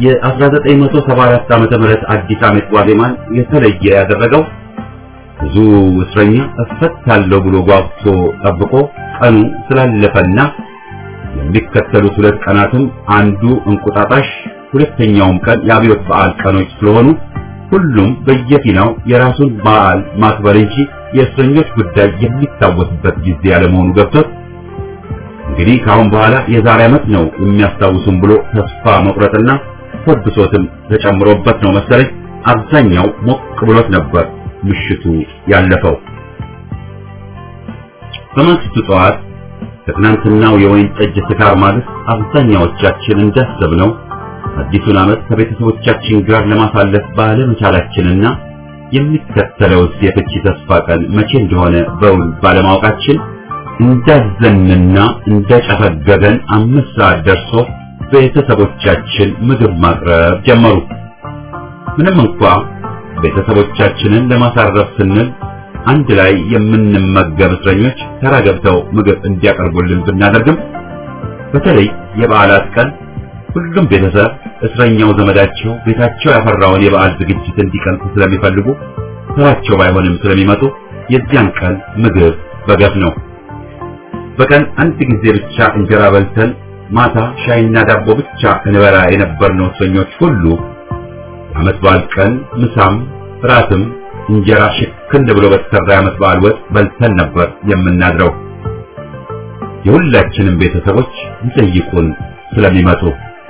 የ1974 ዓመተ ምህረት አዲስ ዓመት ዋዜማን የተለየ ያደረገው ብዙ እስረኛ እፈታለሁ ብሎ ጓጉቶ ጠብቆ ቀኑ ስላለፈና የሚከተሉት ሁለት ቀናትም አንዱ እንቁጣጣሽ ሁለተኛውም ቀን የአብዮት በዓል ቀኖች ስለሆኑ ሁሉም በየፊናው የራሱን በዓል ማክበር እንጂ የእስረኞች ጉዳይ የሚታወስበት ጊዜ ያለመሆኑ ገብቶት እንግዲህ ካሁን በኋላ የዛሬ ዓመት ነው የሚያስታውሱን ብሎ ተስፋ መቁረጥና ተብሶትም ተጨምሮበት ነው መሰለኝ አብዛኛው ሞቅ ብሎት ነበር ምሽቱ ያለፈው። በማግስቱ ጠዋት ከትናንትናው የወይን ጠጅ ስካር ማለት አብዛኛዎቻችን እንዳሰብነው አዲሱን ዓመት ከቤተሰቦቻችን ጋር ለማሳለፍ ባለመቻላችንና የሚከተለው የፍቺ ተስፋ ቀን መቼ እንደሆነ በውል ባለማወቃችን እንዳዘንና እንደጨፈገገን አምስት ሰዓት ደርሶ ቤተሰቦቻችን ምግብ ማቅረብ ጀመሩ። ምንም እንኳ ቤተሰቦቻችንን ለማሳረፍ ስንል አንድ ላይ የምንመገብ እስረኞች ተራ ገብተው ምግብ እንዲያቀርቡልን ብናደርግም በተለይ የበዓላት ቀን ሁሉም ቤተሰብ እስረኛው ዘመዳቸው ቤታቸው ያፈራውን የበዓል ዝግጅት እንዲቀምሱ ስለሚፈልጉ ተራቸው ባይሆንም ስለሚመጡ የዚያን ቀን ምግብ በገፍ ነው። በቀን አንድ ጊዜ ብቻ እንጀራ በልተን ማታ ሻይና ዳቦ ብቻ እንበላ የነበርነው እስረኞች ሁሉ ዓመት በዓል ቀን ምሳም ራትም እንጀራ ሽክን ብሎ በተሰራ ዓመት በዓል ወጥ በልተን ነበር የምናድረው። የሁላችንም ቤተሰቦች ይጠይቁን ስለሚመጡ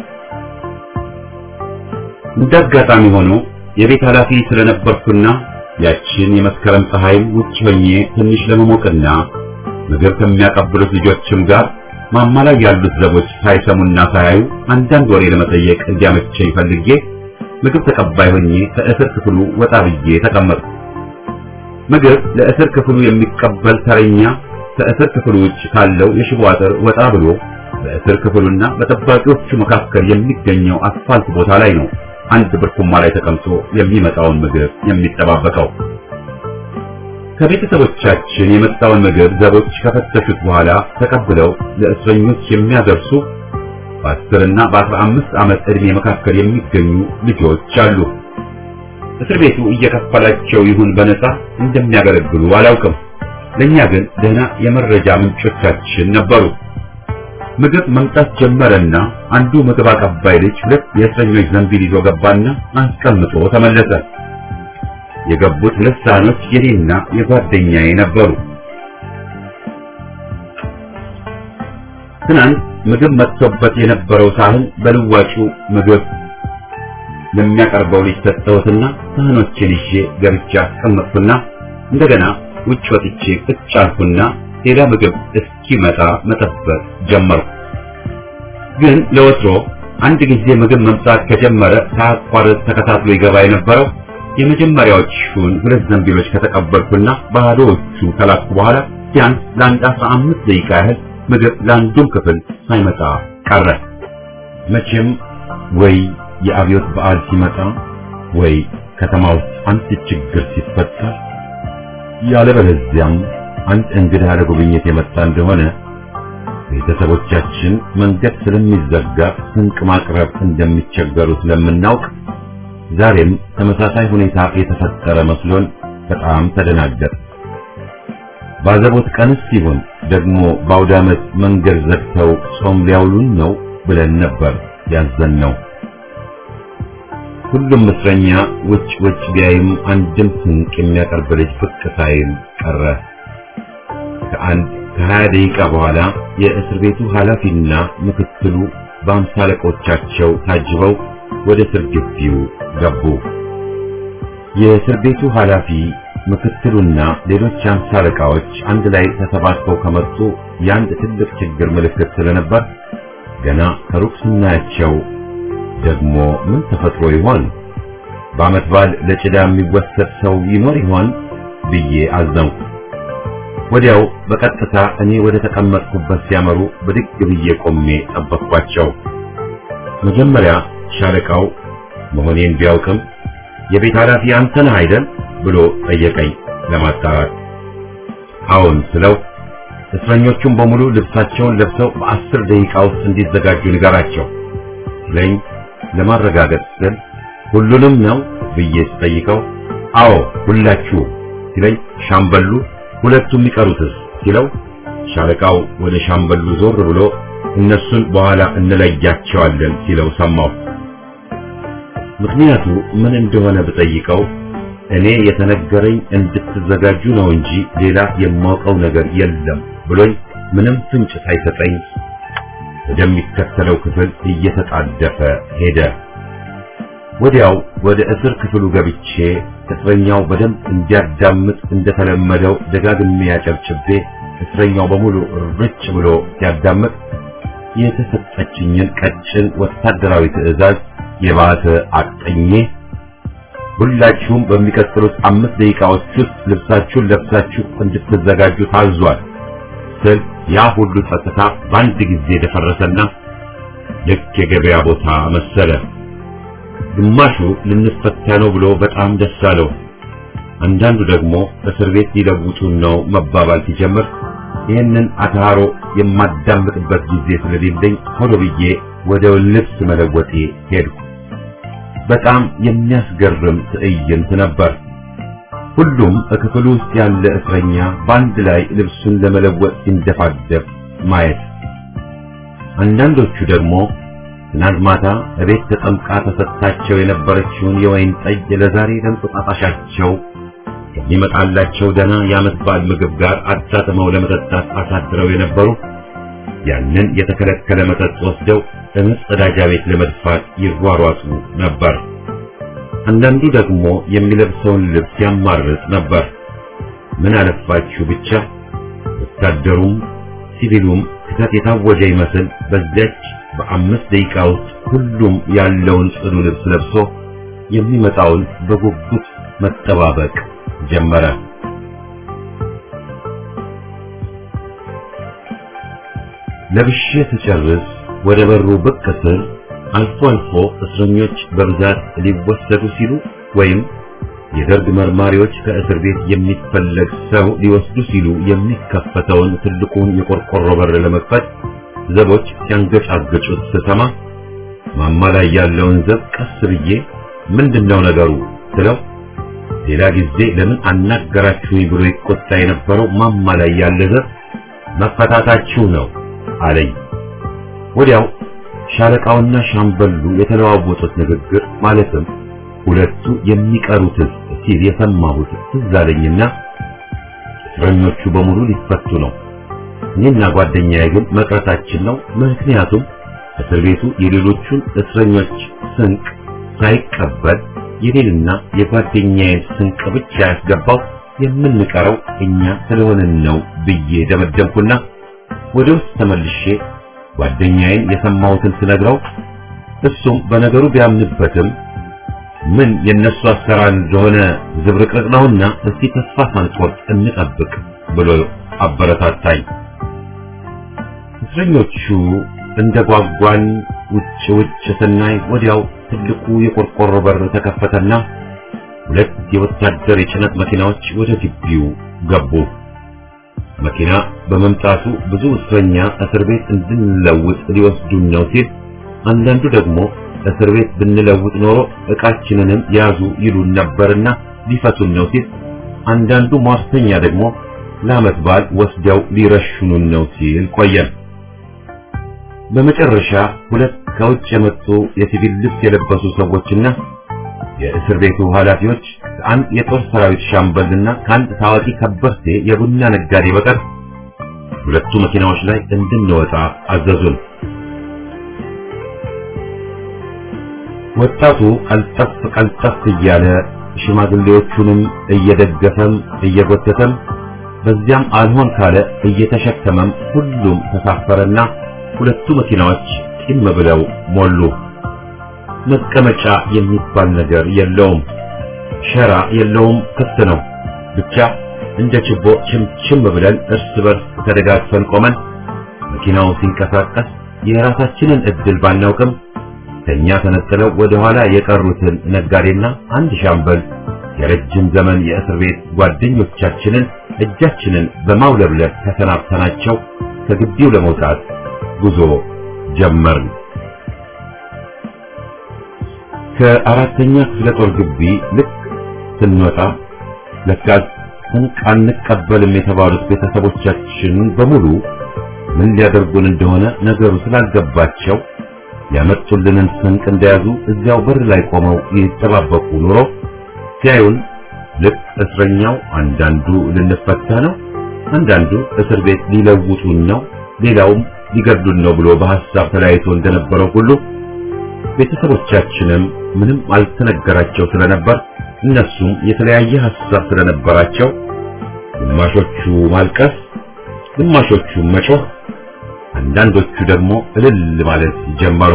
እንዳጋጣሚ ሆኖ የቤት ኃላፊ ስለነበርኩና ያችን የመስከረም ፀሐይም ውጭ ሆኜ ትንሽ ለመሞቅና ምግብ ከሚያቀብሉት ልጆችም ጋር ማማ ላይ ያሉት ዘቦች ሳይሰሙና ሳያዩ አንዳንድ ወሬ ለመጠየቅ እንዲያመቸኝ ፈልጌ ምግብ ተቀባይ ሆኜ ከእስር ክፍሉ ወጣ ብዬ ተቀመጥኩ። ምግብ ለእስር ክፍሉ የሚቀበል ተረኛ ከእስር ክፍሉ ውጭ ካለው የሽቦ አጥር ወጣ ብሎ በእስር ክፍሉና በጠባቂዎቹ መካከል የሚገኘው አስፋልት ቦታ ላይ ነው አንድ ብርኩማ ላይ ተቀምጦ የሚመጣውን ምግብ የሚጠባበቀው። ከቤተሰቦቻችን የመጣውን ምግብ ዘቦች ከፈተሹት በኋላ ተቀብለው ለእስረኞች የሚያደርሱ በአስርና በአስራ አምስት ዓመት ዕድሜ መካከል የሚገኙ ልጆች አሉ። እስር ቤቱ እየከፈላቸው ይሁን በነፃ እንደሚያገለግሉ አላውቅም። ለኛ ግን ደህና የመረጃ ምንጮቻችን ነበሩ። ምግብ መምጣት ጀመረና አንዱ ምግብ አቀባይ ልጅ ሁለት የእስረኞች ዘንቢል ይዞ ገባና አስቀምጦ ተመለሰ። የገቡት ሁለት ሳህኖች የኔና የጓደኛዬ ነበሩ። ትናንት ምግብ መጥቶበት የነበረው ሳህን በልዋጩ ምግብ ለሚያቀርበው ልጅ ሰጠሁትና ሳህኖቼን ይዤ ገብቼ አስቀመጥኩና እንደገና ውጭ ወጥቼ ቁጭ አልኩና ሌላ ምግብ እስኪመጣ መጠበቅ ጀመርኩ። ግን ለወትሮ አንድ ጊዜ ምግብ መምጣት ከጀመረ ሳያቋርጥ ተከታትሎ ይገባ የነበረው የመጀመሪያዎቹን ሁለት ዘንቢሎች ከተቀበልኩና ባዶዎቹ ከላኩ በኋላ ቢያንስ ለአንድ አስራ አምስት ደቂቃ ያህል ምግብ ለአንዱም ክፍል ሳይመጣ ቀረ። መቼም ወይ የአብዮት በዓል ሲመጣ ወይ ከተማ ውስጥ አንድ ችግር ሲፈጠር ያለበለዚያም አንድ እንግዳ ለጉብኝት የመጣ እንደሆነ ቤተሰቦቻችን መንገድ ስለሚዘጋ ስንቅ ማቅረብ እንደሚቸገሩ ስለምናውቅ ዛሬም ተመሳሳይ ሁኔታ የተፈጠረ መስሎን በጣም ተደናገጥ። ባዘቦት ቀንስ ሲሆን ደግሞ በአውደ ዓመት መንገድ ዘግተው ጾም ሊያውሉን ነው ብለን ነበር ያዘንነው። ሁሉም እስረኛ ውጭ ውጭ ቢያይም አንድም ስንቅ የሚያቀርብ ልጅ ብቅ ሳይል ቀረ። ከአንድ ከሀያ ደቂቃ በኋላ የእስር ቤቱ ኃላፊና ምክትሉ በአምሳ አለቆቻቸው ታጅበው ወደ እስር ግቢው ገቡ። የእስር ቤቱ ኃላፊ ምክትሉና ሌሎች አምሳ አለቃዎች አንድ ላይ ተሰባስበው ከመጡ የአንድ ትልቅ ችግር ምልክት ስለነበር ገና ከሩቅ ስናያቸው ደግሞ ምን ተፈጥሮ ይሆን? በዓመት በዓል ለጭዳ የሚወሰድ ሰው ይኖር ይሆን ብዬ አዘንኩ። ወዲያው በቀጥታ እኔ ወደ ተቀመጥኩበት ሲያመሩ ብድግ ብዬ ቆሜ ጠበቅኳቸው። መጀመሪያ ሻለቃው መሆኔን ቢያውቅም የቤት ኃላፊ አንተ ነህ አይደል ብሎ ጠየቀኝ ለማጣራት። አዎን ስለው እስረኞቹም በሙሉ ልብሳቸውን ለብሰው በአስር ደቂቃ ውስጥ እንዲዘጋጁ ንገራቸው ስለኝ ለማረጋገጥ ስል ሁሉንም ነው ብዬ ስጠይቀው አዎ ሁላችሁ ሲለኝ ሻምበሉ ሁለቱም ይቀሩትስ ሲለው ሻለቃው ወደ ሻምበሉ ዞር ብሎ እነሱን በኋላ እንለያቸዋለን ሲለው ሰማሁ። ምክንያቱ ምን እንደሆነ ብጠይቀው እኔ የተነገረኝ እንድትዘጋጁ ነው እንጂ ሌላ የማውቀው ነገር የለም ብሎኝ ምንም ፍንጭ ሳይሰጠኝ ወደሚከተለው ክፍል እየተጣደፈ ሄደ። ወዲያው ወደ እስር ክፍሉ ገብቼ እስረኛው በደንብ እንዲያዳምጥ እንደተለመደው ደጋግሜ ያጨብጭቤ እስረኛው በሙሉ ርጭ ብሎ ሲያዳምጥ የተሰጠችኝን ቀጭን ወታደራዊ ትዕዛዝ የባሰ አቅጠኜ ሁላችሁም በሚቀጥሉት አምስት ደቂቃዎች ውስጥ ልብሳችሁን ለብሳችሁ እንድትዘጋጁ ታዟል ስል ያ ሁሉ ጸጥታ በአንድ ጊዜ ደፈረሰና ልክ የገበያ ቦታ መሰለ። ግማሹ ልንፈታ ነው ብሎ በጣም ደስ አለው። አንዳንዱ ደግሞ እስር ቤት ሊለውጡን ነው መባባል ሲጀምር ይህንን አታሮ የማዳምጥበት ጊዜ ስለሌለኝ ቶሎ ብዬ ወደ ልብስ መለወጤ ሄድኩ። በጣም የሚያስገርም ትዕይንት ነበር። ሁሉም በክፍሉ ውስጥ ያለ እስረኛ በአንድ ላይ ልብሱን ለመለወጥ ሲንደፋደፍ ማየት፣ አንዳንዶቹ ደግሞ ትናንት ማታ እቤት ተጠምቃ ተሰጥታቸው የነበረችውን የወይን ጠጅ ለዛሬ ለምጣጣሻቸው የሚመጣላቸው ደና የዓመት በዓል ምግብ ጋር አጣጥመው ለመጠጣት አሳድረው የነበሩ ያንን የተከለከለ መጠጥ ወስደው በመጸዳጃ ቤት ለመድፋት ይሯሯጡ ነበር። አንዳንዱ ደግሞ የሚለብሰውን ልብስ ያማርጥ ነበር። ምን አለፋችሁ ብቻ ወታደሩም ሲቪሉም ክተት የታወጀ ይመስል በዚያች በአምስት ደቂቃ ውስጥ ሁሉም ያለውን ጽዱ ልብስ ለብሶ የሚመጣውን በጉጉት መጠባበቅ ጀመረ። ለብሼ ስጨርስ ወደ በሩ ብቅ ስል አልፎ አልፎ እስረኞች በብዛት ሊወሰዱ ሲሉ ወይም የደርግ መርማሪዎች ከእስር ቤት የሚፈለግ ሰው ሊወስዱ ሲሉ የሚከፈተውን ትልቁን የቆርቆሮ በር ለመክፈት ዘቦች ሲያንገጫገጩት ስሰማ ማማ ላይ ያለውን ዘብ ቀስ ብዬ ምንድነው ነገሩ ስለው ሌላ ጊዜ ለምን አናገራችሁኝ ብሎ ይቆጣ የነበረው ማማ ላይ ያለ ዘብ መፈታታችሁ ነው አለኝ። ወዲያው ሻለቃውና ሻምበሉ የተለዋወጡት ንግግር ማለትም ሁለቱ የሚቀሩት ሲል የሰማሁት ትዝ አለኝና እስረኞቹ በሙሉ ሊፈቱ ነው፣ እኔና ጓደኛዬ ግን መቅረታችን ነው። ምክንያቱም እስር ቤቱ የሌሎቹን እስረኞች ስንቅ ሳይቀበል የኔንና የጓደኛዬን ስንቅ ብቻ ያስገባው የምንቀረው እኛ ስለሆነን ነው ብዬ ደመደምኩና ወደ ውስጥ ተመልሼ ጓደኛዬን የሰማሁትን ስነግረው እሱም በነገሩ ቢያምንበትም ምን የነሱ አሰራር እንደሆነ ዝብርቅርቅ ነውና እስቲ ተስፋ ሳንቆርጥ እንጠብቅ ብሎ አበረታታኝ። እስረኞቹ እንደ ጓጓን ውጭ ውጭ ስናይ ወዲያው ትልቁ የቆርቆሮ በር ተከፈተና ሁለት የወታደር የጭነት መኪናዎች ወደ ግቢው ገቡ። መኪና በመምጣቱ ብዙ እስረኛ እስር ቤት እንድንለውጥ ሊወስዱን ነው ሲል፣ አንዳንዱ ደግሞ እስር ቤት ብንለውጥ ኖሮ ዕቃችንንም ያዙ ይሉን ነበርና ሊፈቱን ነው ሲል፣ አንዳንዱ ሟርተኛ ደግሞ ለዓመት በዓል ወስደው ሊረሽኑን ነው ሲል ቆየን። በመጨረሻ ሁለት ከውጭ የመጡ የሲቪል ልብስ የለበሱ ሰዎችና የእስር ቤቱ ኃላፊዎች ከአንድ የጦር ሰራዊት ሻምበልና ከአንድ ታዋቂ ከበርቴ የቡና ነጋዴ በቀር ሁለቱ መኪናዎች ላይ እንድንወጣ አዘዙን። ወጣቱ ቀልጠፍ ቀልጠፍ እያለ ሽማግሌዎቹንም እየደገፈም እየጎተተም በዚያም አልሆን ካለ እየተሸከመም ሁሉም ተሳፈረና ሁለቱ መኪናዎች ጢም ብለው ሞሉ። መቀመጫ የሚባል ነገር የለውም፣ ሸራ የለውም፣ ክፍት ነው። ብቻ እንደ ችቦ ችምችም ብለን እርስ በርስ ተደጋግፈን ቆመን መኪናው ሲንቀሳቀስ የራሳችንን እድል ባናውቅም ከኛ ተነጥለው ወደ ኋላ የቀሩትን ነጋዴና አንድ ሻምበል የረጅም ዘመን የእስር ቤት ጓደኞቻችንን እጃችንን በማውለብለብ ተሰናብተናቸው ከግቢው ለመውጣት ጉዞ ጀመርን። ከአራተኛ ክፍለ ጦር ግቢ ልክ ስንወጣ ለካስ ስንቅ አንቀበልም የተባሉት ቤተሰቦቻችን በሙሉ ምን ሊያደርጉን እንደሆነ ነገሩ ስላልገባቸው ያመጡልንን ስንቅ እንደያዙ እዚያው በር ላይ ቆመው ይጠባበቁ ኑሮ ሲያዩን ልክ እስረኛው አንዳንዱ ልንፈታ ነው፣ አንዳንዱ እስር ቤት ሊለውጡን ነው፣ ሌላውም ሊገድሉን ነው ብሎ በሐሳብ ተለያይቶ እንደነበረው ሁሉ ቤተሰቦቻችንም ምንም አልተነገራቸው ስለነበር እነሱም የተለያየ ሐሳብ ስለነበራቸው ግማሾቹ ማልቀስ፣ ግማሾቹ መጮህ፣ አንዳንዶቹ ደግሞ እልል ማለት ጀመሩ።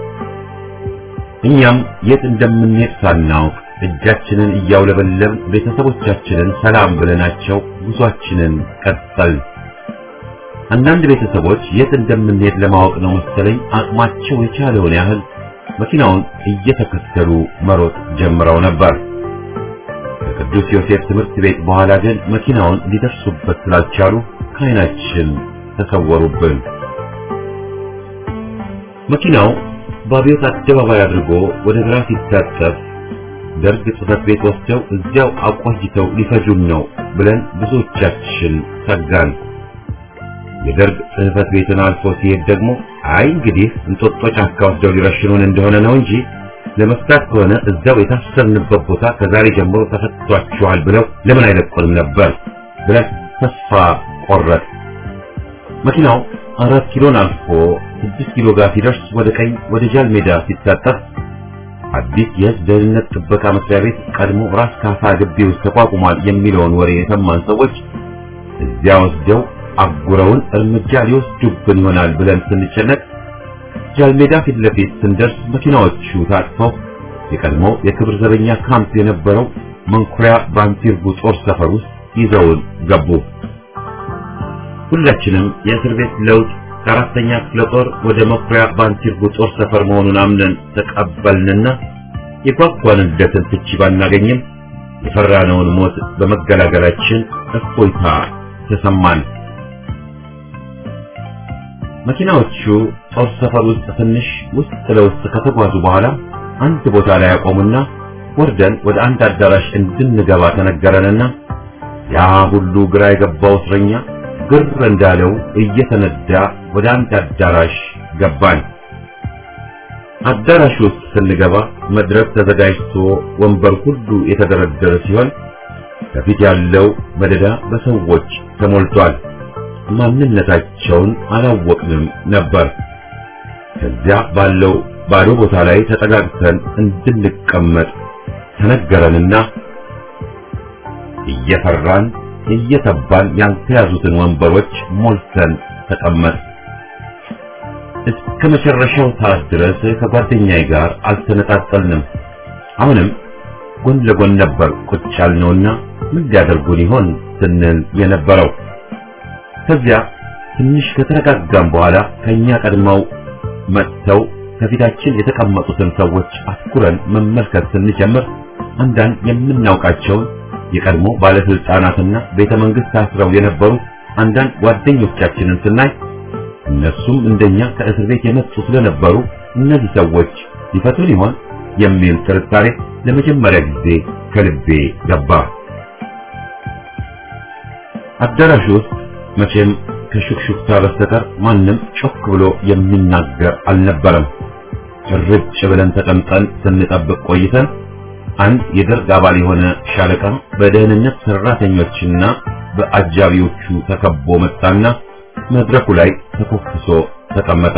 እኛም የት እንደምንሄድ ሳናውቅ እጃችንን እያውለበለብን ቤተሰቦቻችንን ሰላም ብለናቸው ጉዟችንን ቀጠል። አንዳንድ ቤተሰቦች የት እንደምንሄድ ለማወቅ ነው መሰለኝ አቅማቸው የቻለውን ያህል መኪናውን እየተከተሉ መሮጥ ጀምረው ነበር። ከቅዱስ ዮሴፍ ትምህርት ቤት በኋላ ግን መኪናውን ሊደርሱበት ስላልቻሉ ከዓይናችን ተሰወሩብን። መኪናው በአብዮት አደባባይ አድርጎ ወደ ግራ ሲታጠፍ ደርግ ጽሕፈት ቤት ወስደው እዚያው አቆይተው ሊፈጁን ነው ብለን ብዙዎቻችን ሰጋን። የደርግ ጽሕፈት ቤትን አልፎ ሲሄድ ደግሞ አይ እንግዲህ እንጦጦ ጫካ ወስደው ሊረሽኑን እንደሆነ ነው እንጂ ለመፍታት ከሆነ እዚያው የታሰርንበት ቦታ ከዛሬ ጀምሮ ተፈቷችኋል ብለው ለምን አይለቁንም ነበር ብለን ተስፋ ቆረጥ። መኪናው አራት ኪሎን አልፎ ስድስት ኪሎ ጋር ሲደርስ ወደ ቀኝ ወደ ጃል ሜዳ ሲታጠፍ አዲስ የሕዝብ ደህንነት ጥበቃ መስሪያ ቤት ቀድሞ ራስ ካሳ ግቢ ውስጥ ተቋቁሟል የሚለውን ወሬ የሰማን ሰዎች እዚያ ወስደው አጉረውን እርምጃ ሊወስዱብን ይሆናል ብለን ስንጨነቅ ጃልሜዳ ፊት ለፊት ስንደርስ መኪናዎቹ ታጥፈው የቀድሞ የክብር ዘበኛ ካምፕ የነበረው መንኩሪያ ባንቲርጉ ጦር ሰፈር ውስጥ ይዘውን ገቡ። ሁላችንም የእስር ቤት ለውጥ ከአራተኛ ክፍለ ጦር ወደ መንኩሪያ ባንቲርጉ ጦር ሰፈር መሆኑን አምነን ተቀበልንና የጓጓንለትን ፍቺ ባናገኝም የፈራነውን ሞት በመገላገላችን እፎይታ ተሰማን። መኪናዎቹ ጦር ሰፈር ውስጥ ትንሽ ውስጥ ለውስጥ ከተጓዙ በኋላ አንድ ቦታ ላይ ያቆሙና ወርደን ወደ አንድ አዳራሽ እንድንገባ ተነገረንና ያ ሁሉ ግራ የገባው እስረኛ ግር እንዳለው እየተነዳ ወደ አንድ አዳራሽ ገባን። አዳራሽ ውስጥ ስንገባ መድረክ ተዘጋጅቶ ወንበር ሁሉ የተደረደረ ሲሆን ከፊት ያለው መደዳ በሰዎች ተሞልቷል። ማንነታቸውን አላወቅንም ነበር። ከዚያ ባለው ባዶ ቦታ ላይ ተጠጋግተን እንድንቀመጥ ተነገረንና እየፈራን እየተባን ያልተያዙትን ወንበሮች ሞልተን ተቀመጥ። እስከ መጨረሻው ሰዓት ድረስ ከጓደኛዬ ጋር አልተነጣጠልንም። አሁንም ጎን ለጎን ነበር ቁጭ ያልነውና ምን ሊያደርጉን ይሆን ስንል የነበረው። ከዚያ ትንሽ ከተረጋጋን በኋላ ከኛ ቀድመው መጥተው ከፊታችን የተቀመጡትን ሰዎች አትኩረን መመልከት ስንጀምር አንዳንድ የምናውቃቸውን የቀድሞ ባለስልጣናትና ቤተ መንግስት ታስረው የነበሩ አንዳንድ ጓደኞቻችንን ስናይ እነሱም እንደኛ ከእስር ቤት የመጡ ስለነበሩ እነዚህ ሰዎች ሊፈቱን ይሆን የሚል ጥርጣሬ ለመጀመሪያ ጊዜ ከልቤ ገባ። አዳራሹ ውስጥ መቼም ከሹክሹክታ በስተቀር ማንም ጮክ ብሎ የሚናገር አልነበረም። ጭርጭ ብለን ተቀምጠን ስንጠብቅ ቆይተን አንድ የደርግ አባል የሆነ ሻለቃ በደህንነት ሰራተኞችና በአጃቢዎቹ ተከቦ መጣና መድረኩ ላይ ተኮፍሶ ተቀመጠ።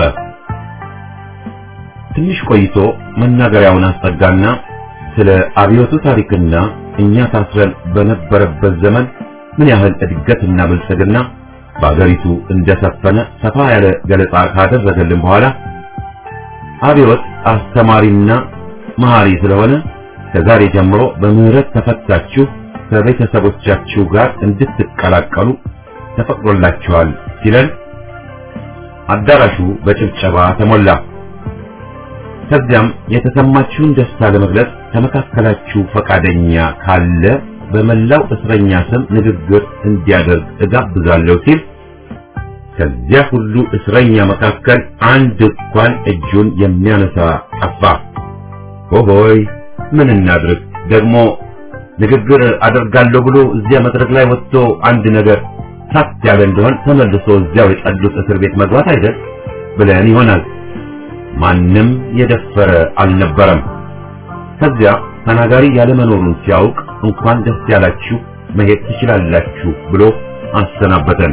ትንሽ ቆይቶ መናገሪያውን አስጠጋና ስለ አብዮቱ ታሪክና እኛ ታስረን በነበረበት ዘመን ምን ያህል እድገትና ብልጽግና በአገሪቱ እንደሰፈነ ሰፋ ያለ ገለጻ ካደረገልን በኋላ አብዮት አስተማሪና መሐሪ ስለሆነ ከዛሬ ጀምሮ በምህረት ተፈታችሁ ከቤተሰቦቻችሁ ጋር እንድትቀላቀሉ ተፈቅዶላችኋል ሲለን አዳራሹ በጭብጨባ ተሞላ። ከዚያም የተሰማችሁን ደስታ ለመግለጽ ከመካከላችሁ ፈቃደኛ ካለ በመላው እስረኛ ስም ንግግር እንዲያደርግ እጋብዛለሁ ሲል ከዚያ ሁሉ እስረኛ መካከል አንድ እንኳን እጁን የሚያነሳ ጠፋ። ሆሆይ ምን እናድርግ ደግሞ ንግግር አደርጋለሁ ብሎ እዚያ መድረክ ላይ ወጥቶ አንድ ነገር ሳት ያለ እንደሆን ተመልሶ እዚያው የጠሉት እስር ቤት መግባት አይደል ብለን ይሆናል። ማንም የደፈረ አልነበረም። ከዚያ ተናጋሪ ያለ መኖሩን ሲያውቅ እንኳን ደስ ያላችሁ መሄድ ትችላላችሁ ብሎ አሰናበተን።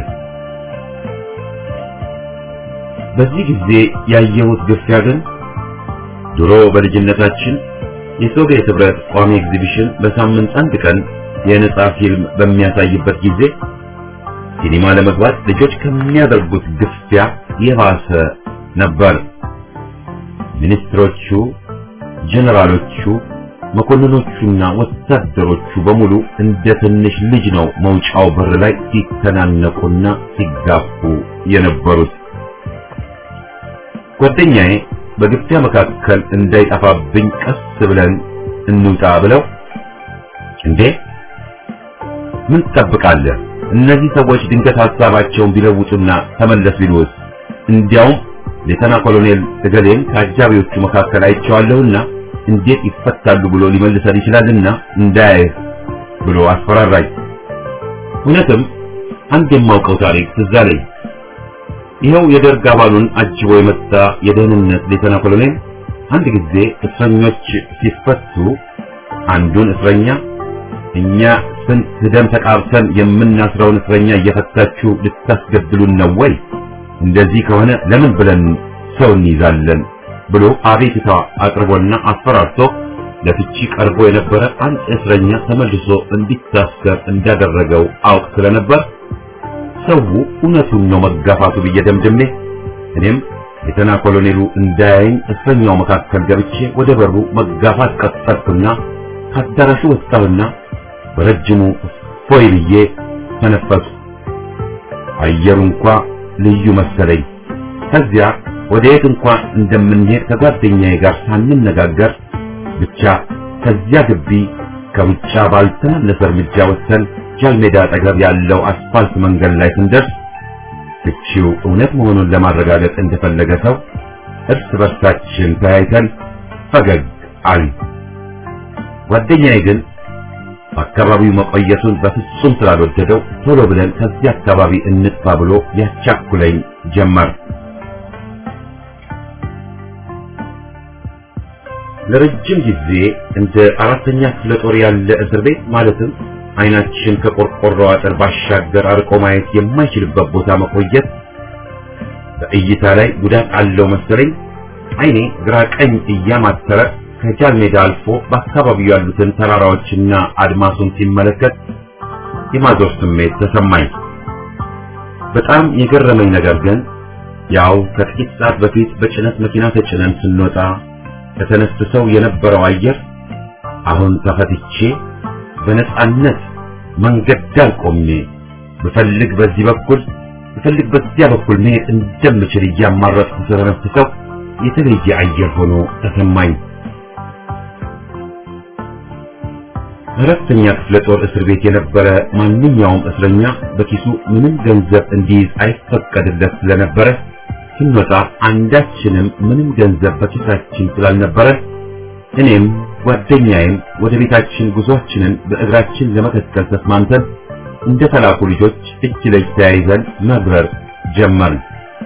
በዚህ ጊዜ ያየሁት ግፊያ ግን ድሮ በልጅነታችን የሶቪየት ህብረት ቋሚ ኤግዚቢሽን በሳምንት አንድ ቀን የነጻ ፊልም በሚያሳይበት ጊዜ ሲኒማ ለመግባት ልጆች ከሚያደርጉት ግፊያ የባሰ ነበር። ሚኒስትሮቹ፣ ጀነራሎቹ፣ መኮንኖቹና ወታደሮቹ በሙሉ እንደ ትንሽ ልጅ ነው መውጫው በር ላይ ሲተናነቁና ሲጋፉ የነበሩት። ጓደኛዬ በግፊያ መካከል እንዳይጠፋብኝ ቀስ ብለን እንውጣ ብለው እንዴ ምን ትጠብቃለህ? እነዚህ ሰዎች ድንገት ሐሳባቸውን ቢለውጡና ተመለስ ቢሉስ? እንዲያውም ሌተና ኮሎኔል እገሌን ከአጃቢዎቹ መካከል አይቼዋለሁና እንዴት ይፈታሉ ብሎ ሊመልሰን ይችላልና እንዳያይ ብሎ አስፈራራኝ። እውነትም አንድ የማውቀው ታሪክ ትዝ አለኝ። ይኸው የደርግ አባሉን አጅቦ የመጣ የደህንነት ሌተና ኮሎኔል አንድ ጊዜ እስረኞች ሲፈቱ አንዱን እስረኛ እኛ ስንት ደም ተቃብተን የምናስረውን እስረኛ እየፈታችሁ ልታስገድሉን ነው ወይ? እንደዚህ ከሆነ ለምን ብለን ሰው እንይዛለን ብሎ አቤቱታ አቅርቦና አስፈራርቶ ለፍቺ ቀርቦ የነበረ አንድ እስረኛ ተመልሶ እንዲታሰር እንዳደረገው አውቅ ስለነበር ሰው እውነቱን ነው መጋፋቱ ብዬ ደምድሜ እኔም ሌተና ኮሎኔሉ እንዳያይኝ እስረኛው መካከል ገብቼ ወደ በሩ መጋፋት ቀጠልኩና ከአዳራሹ ወጣሁና በረጅሙ ፎይ ብዬ ተነፈስኩ። አየሩ እንኳን ልዩ መሰለኝ። ከዚያ ወደ የት እንኳን እንደምንሄድ ከጓደኛዬ ጋር ሳንነጋገር ብቻ ከዚያ ግቢ ከውጫ ባልተናነሰ እርምጃ ወጥተን ጃልሜዳ አጠገብ ያለው አስፋልት መንገድ ላይ ስንደርስ ፍቺው እውነት መሆኑን ለማረጋገጥ እንደፈለገ ሰው እርስ በርሳችን ተያይተን ፈገግ አልን። ጓደኛዬ ግን አካባቢው መቆየቱን በፍጹም ስላልወደደው ቶሎ ብለን ከዚህ አካባቢ እንጥፋ ብሎ ያቻኩለኝ ጀመር። ለረጅም ጊዜ እንደ አራተኛ ክፍለ ጦር ያለ እስር ቤት ማለትም አይናችን ከቆርቆሮ አጥር ባሻገር አርቆ ማየት የማይችልበት ቦታ መቆየት በእይታ ላይ ጉዳት አለው መሰለኝ። አይኔ ግራ ቀኝ እያማተረ ከጃልሜዳ አልፎ በአካባቢው ያሉትን ተራራዎችና አድማሱን ሲመለከት የማዞር ስሜት ተሰማኝ። በጣም የገረመኝ ነገር ግን ያው ከጥቂት ሰዓት በፊት በጭነት መኪና ተጭነን ስንወጣ ከተነስተው የነበረው አየር አሁን ተፈትቼ በነጻነት መንገድ ዳር ቆሜ በፈልግ በዚህ በኩል በፈልግ በዚያ በኩል መሄድ እንደምችል እያማረጥኩ ተነስተው የተለየ አየር ሆኖ ተሰማኝ። አራተኛ ክፍለ ጦር እስር ቤት የነበረ ማንኛውም እስረኛ በኪሱ ምንም ገንዘብ እንዲይዝ አይፈቀድለት ስለነበረ ስንወጣ አንዳችንም ምንም ገንዘብ በኪሳችን ስላልነበረ እኔም ጓደኛዬም ወደ ቤታችን ጉዟችንን በእግራችን ለመከተል ተስማምተን እንደተላኩ ልጆች እጅ ለእጅ ተያይዘን መብረር ጀመርን።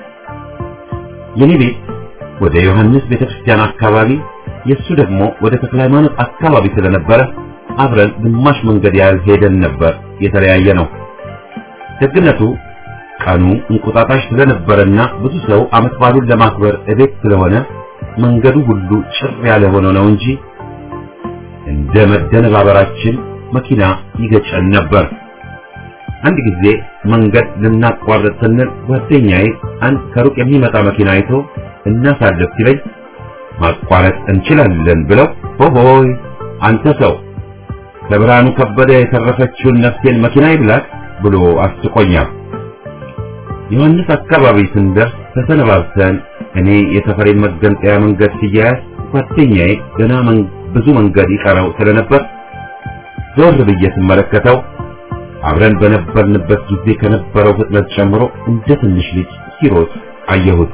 የኔ ቤት ወደ ዮሐንስ ቤተክርስቲያን አካባቢ፣ የሱ ደግሞ ወደ ተክለ ሃይማኖት አካባቢ ስለነበረ አብረን ግማሽ መንገድ ያህል ሄደን ነበር የተለያየ ነው። ደግነቱ ቀኑ እንቁጣጣሽ ስለነበረና ብዙ ሰው ዓመት በዓሉን ለማክበር እቤት ስለሆነ መንገዱ ሁሉ ጭር ያለ ሆኖ ነው እንጂ እንደ መደነባበራችን መኪና ይገጨን ነበር። አንድ ጊዜ መንገድ ልናቋርጥ ስንል ጓደኛዬ አንድ ከሩቅ የሚመጣ መኪና አይቶ እናሳልፍ ሲለኝ ማቋረጥ እንችላለን ብለው ሆሆይ አንተ ሰው ለብርሃኑ ከበደ የተረፈችውን ነፍሴን መኪና ይብላክ ብሎ አስቆኛል። ዮሐንስ አካባቢ ስንደርስ ተሰነባብተን እኔ የተፈሬን መገንጠያ መንገድ ሲያያዝ ጓደኛዬ ገና ብዙ መንገድ ይቀረው ስለነበር ዞር ብዬ ስመለከተው አብረን በነበርንበት ጊዜ ከነበረው ፍጥነት ጨምሮ እንደ ትንሽ ልጅ ሲሮጥ አየሁት።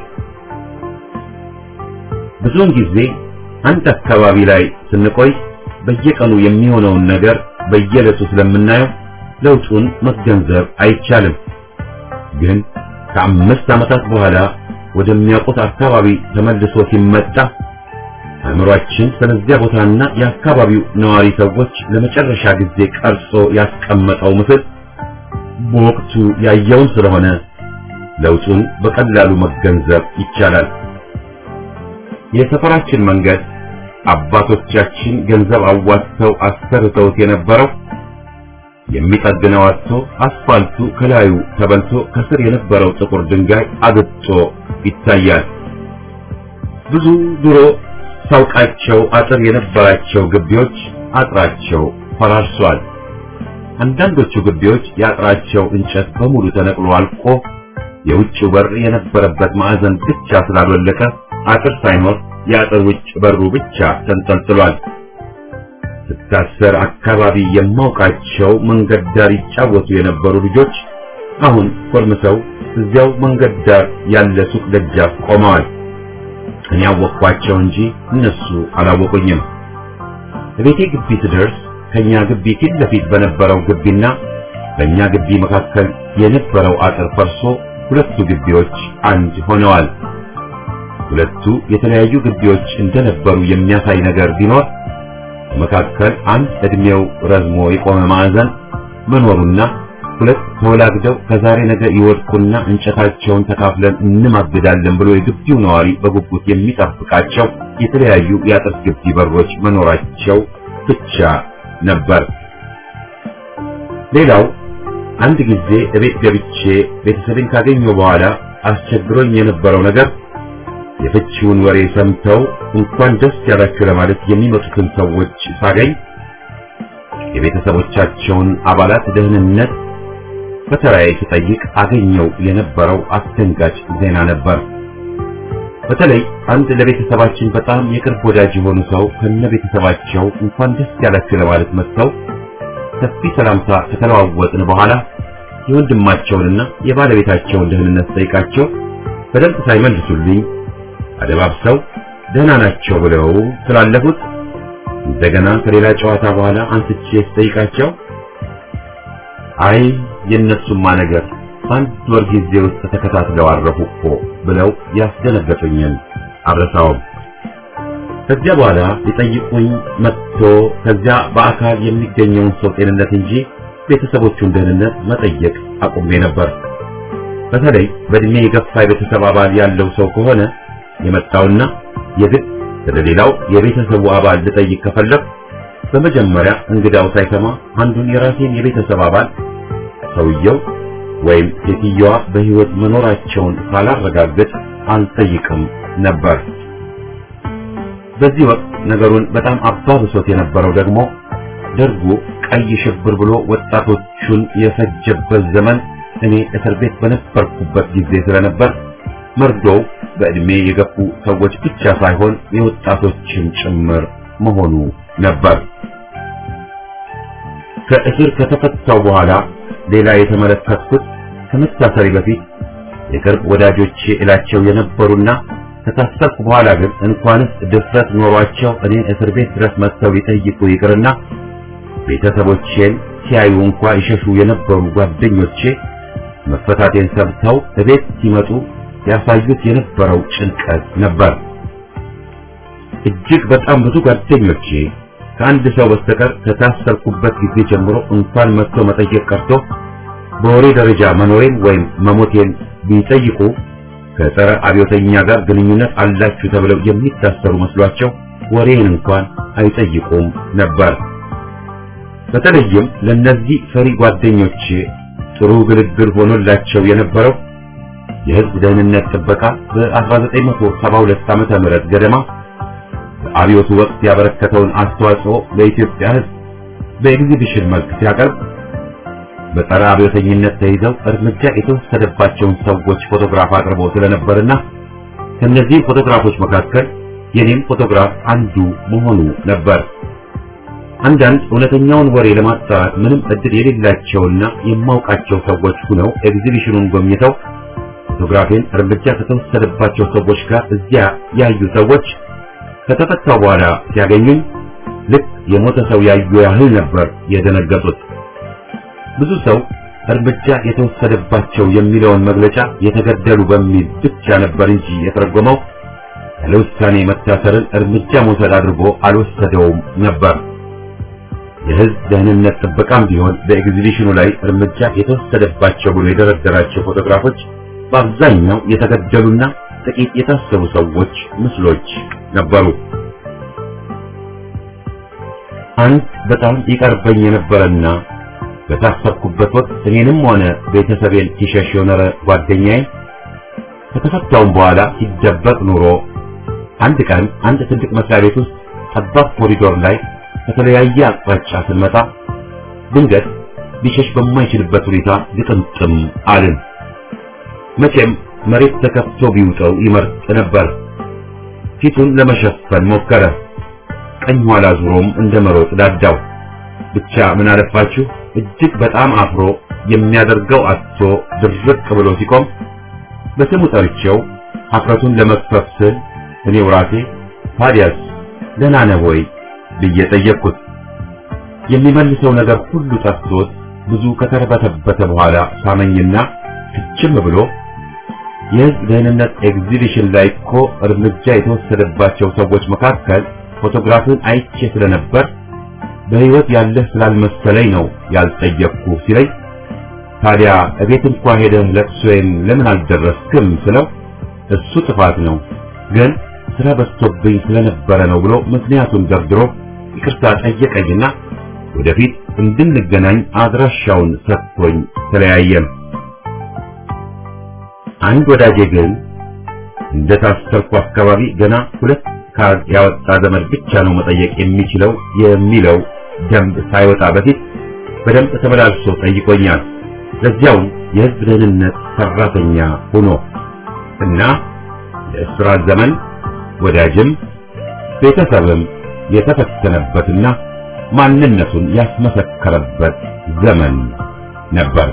ብዙውን ጊዜ አንድ አካባቢ ላይ ስንቆይ በየቀኑ የሚሆነውን ነገር በየዕለቱ ስለምናየው ለውጡን መገንዘብ አይቻልም። ግን ከአምስት ዓመታት በኋላ ወደሚያውቁት አካባቢ ተመልሶ ሲመጣ አእምሯችን ስለዚያ ቦታና የአካባቢው ነዋሪ ሰዎች ለመጨረሻ ጊዜ ቀርጾ ያስቀመጠው ምስል በወቅቱ ያየውን ስለሆነ ለውጡን በቀላሉ መገንዘብ ይቻላል። የሰፈራችን መንገድ አባቶቻችን ገንዘብ አዋጥተው አሰርተውት የነበረው የሚጠግነው አጥቶ አስፋልቱ ከላዩ ተበልቶ ከስር የነበረው ጥቁር ድንጋይ አግጦ ይታያል። ብዙ ድሮ ሳውቃቸው አጥር የነበራቸው ግቢዎች አጥራቸው ፈራርሷል። አንዳንዶቹ ግቢዎች የአጥራቸው እንጨት በሙሉ ተነቅሎ አልቆ የውጭው በር የነበረበት ማዕዘን ብቻ ስላልወለቀ አጥር ሳይኖር የአጥር ውጭ በሩ ብቻ ተንጠልጥሏል። ስታሰር አካባቢ የማውቃቸው መንገድ ዳር ይጫወቱ የነበሩ ልጆች አሁን ኮርምሰው እዚያው መንገድ ዳር ያለ ሱቅ ደጃፍ ቆመዋል። እኔ አወቅኳቸው እንጂ እነሱ አላወቁኝም። በቤቴ ግቢ ስደርስ ከኛ ግቢ ፊት ለፊት በነበረው ግቢና በእኛ ግቢ መካከል የነበረው አጥር ፈርሶ ሁለቱ ግቢዎች አንድ ሆነዋል። ሁለቱ የተለያዩ ግቢዎች እንደነበሩ የሚያሳይ ነገር ቢኖር በመካከል አንድ እድሜው ረዝሞ የቆመ ማዕዘን መኖሩና ሁለት ተወላግደው ከዛሬ ነገ ይወድቁና እንጨታቸውን ተካፍለን እንማግዳለን ብሎ የግቢው ነዋሪ በጉጉት የሚጠብቃቸው የተለያዩ የአጥር ግቢ በሮች መኖራቸው ብቻ ነበር። ሌላው አንድ ጊዜ እቤት ገብቼ ቤተሰብን ካገኘሁ በኋላ አስቸግሮኝ የነበረው ነገር የፍቺውን ወሬ ሰምተው እንኳን ደስ ያላችሁ ለማለት የሚመጡትን ሰዎች ሳገኝ የቤተሰቦቻቸውን አባላት ደህንነት በተራዬ ስጠይቅ አገኘው የነበረው አስደንጋጭ ዜና ነበር። በተለይ አንድ ለቤተሰባችን በጣም የቅርብ ወዳጅ የሆኑ ሰው ከነቤተሰባቸው እንኳን ደስ ያላችሁ ለማለት መጥተው ሰፊ ሰላምታ ከተለዋወጥን በኋላ የወንድማቸውንና የባለቤታቸውን ደህንነት ጠይቃቸው በደንብ ሳይመልሱልኝ አደባብሰው ደህና ናቸው ብለው ስላለፉት እንደገና ከሌላ ጨዋታ በኋላ አንስቼ ስጠይቃቸው አይ የነሱማ ነገር አንድ ወር ጊዜ ውስጥ ተከታትለው አረፉ እኮ ብለው ያስደነገጡኝን አልረሳውም። ከዚያ በኋላ ሊጠይቁኝ መጥቶ ከዚያ በአካል የሚገኘውን ሰው ጤንነት እንጂ ቤተሰቦቹን ደህንነት መጠየቅ አቁሜ ነበር። በተለይ በእድሜ የገፋ የቤተሰብ አባል ያለው ሰው ከሆነ የመጣውና የግድ ስለሌላው የቤተሰቡ አባል ልጠይቅ ከፈለግ በመጀመሪያ እንግዳው ሳይሰማ አንዱን የራሴን የቤተሰብ አባል ሰውየው ወይም ሴትየዋ በህይወት መኖራቸውን ሳላረጋግጥ አልጠይቅም ነበር። በዚህ ወቅት ነገሩን በጣም አባብሶት የነበረው ደግሞ ደርጉ ቀይ ሽብር ብሎ ወጣቶቹን የፈጀበት ዘመን እኔ እስር ቤት በነበርኩበት ጊዜ ስለነበር መርዶው በእድሜ የገፉ ሰዎች ብቻ ሳይሆን የወጣቶችን ጭምር መሆኑ ነበር። ከእስር ከተፈታው በኋላ ሌላ የተመለከትኩት ከመታሰሪ በፊት የቅርብ ወዳጆቼ እላቸው የነበሩና ከታሰርኩ በኋላ ግን እንኳንስ ድፍረት ኖሯቸው እኔ እስር ቤት ድረስ መጥተው ሊጠይቁ ይቅርና ቤተሰቦቼን ሲያዩ እንኳን ይሸሹ የነበሩ ጓደኞቼ መፈታቴን ሰምተው እቤት ሲመጡ ያሳዩት የነበረው ጭንቀት ነበር። እጅግ በጣም ብዙ ጓደኞቼ ከአንድ ሰው በስተቀር ከታሰርኩበት ጊዜ ጀምሮ እንኳን መጥቶ መጠየቅ ቀርቶ በወሬ ደረጃ መኖሬን ወይም መሞቴን ቢጠይቁ ከጸረ አብዮተኛ ጋር ግንኙነት አላችሁ ተብለው የሚታሰሩ መስሏቸው ወሬን እንኳን አይጠይቁም ነበር። በተለይም ለነዚህ ፈሪ ጓደኞቼ ጥሩ ግልግል ሆኖላቸው የነበረው የህዝብ ደህንነት ጥበቃ በ1972 ዓመተ ምህረት ገደማ በአብዮቱ ወቅት ያበረከተውን አስተዋጽኦ ለኢትዮጵያ ህዝብ በኤግዚቢሽን መልክ ሲያቀርብ በጸረ አብዮተኝነት ተይዘው እርምጃ የተወሰደባቸውን ሰዎች ፎቶግራፍ አቅርቦ ስለነበርና ከነዚህ ፎቶግራፎች መካከል የኔም ፎቶግራፍ አንዱ መሆኑ ነበር። አንዳንድ እውነተኛውን ወሬ ለማጣራት ምንም እድል የሌላቸውና የማውቃቸው ሰዎች ሆነው ኤግዚቢሽኑን ጎብኝተው ፎቶግራፌን እርምጃ ከተወሰደባቸው ሰዎች ጋር እዚያ ያዩ ሰዎች ከተፈታው በኋላ ሲያገኙኝ ልክ የሞተ ሰው ያዩ ያህል ነበር የደነገጡት። ብዙ ሰው እርምጃ የተወሰደባቸው የሚለውን መግለጫ የተገደሉ በሚል ብቻ ነበር እንጂ የተረጎመው ያለ ውሳኔ መታሰርን እርምጃ መውሰድ አድርጎ አልወሰደውም ነበር። የህዝብ ደህንነት ጥበቃም ቢሆን በኤግዚቢሽኑ ላይ እርምጃ የተወሰደባቸው ብሎ የደረደራቸው ፎቶግራፎች በአብዛኛው የተገደሉና ጥቂት የታሰሩ ሰዎች ምስሎች ነበሩ። አንድ በጣም ይቀርበኝ የነበረና በታሰርኩበት ወቅት እኔንም ሆነ ቤተሰቤን ሲሸሽ የኖረ ጓደኛዬ ከተፈታውም በኋላ ሲደበቅ ኑሮ አንድ ቀን አንድ ትልቅ መስሪያ ቤት ውስጥ ጠባብ ኮሪዶር ላይ ከተለያየ አቅጣጫ ስንመጣ ድንገት ሊሸሽ በማይችልበት ሁኔታ ግጥምጥም አልን። መቼም መሬት ተከፍቶ ቢውጠው ይመርጥ ነበር። ፊቱን ለመሸፈን ሞከረ። ቀኝ ኋላ ዙሮም እንደመሮጥ ዳዳው። ብቻ ምን አለፋችሁ እጅግ በጣም አፍሮ የሚያደርገው አጥቶ ድርቅ ብሎ ሲቆም በስሙ ጠርቼው ሀፍረቱን ለመክፈፍ ስል እኔው ራሴ ታዲያስ ደህና ነህ ወይ ብዬ ጠየቅኩት። የሚመልሰው ነገር ሁሉ ጠፍቶት ብዙ ከተርበተበተ በኋላ ሳመኝና ፍጭም ብሎ የህዝብ ደህንነት ኤግዚቢሽን ላይ እኮ እርምጃ የተወሰደባቸው ሰዎች መካከል ፎቶግራፍን አይቼ ስለነበር በህይወት ያለህ ስላልመሰለኝ ነው ያልጠየቅኩ ሲለኝ፣ ታዲያ እቤት እንኳን ሄደህ ለቅሶዬን ለምን አልደረስክም ስለው እሱ ጥፋት ነው ግን ስራ በዝቶብኝ ስለነበረ ነው ብሎ ምክንያቱን ደርድሮ ይቅርታ ጠየቀኝና ወደፊት እንድንገናኝ አድራሻውን ሰጥቶኝ ተለያየን። አንድ ወዳጄ ግን እንደታሰርኩ አካባቢ ገና ሁለት ካርድ ያወጣ ዘመድ ብቻ ነው መጠየቅ የሚችለው የሚለው ደንብ ሳይወጣ በፊት በደንብ ተመላልሶ ጠይቆኛል። ለዚያውም የህዝብ ደህንነት ሰራተኛ ሆኖ እና ለእስራት ዘመን ወዳጅም ቤተሰብም የተፈተነበትና ማንነቱን ያስመሰከረበት ዘመን ነበር።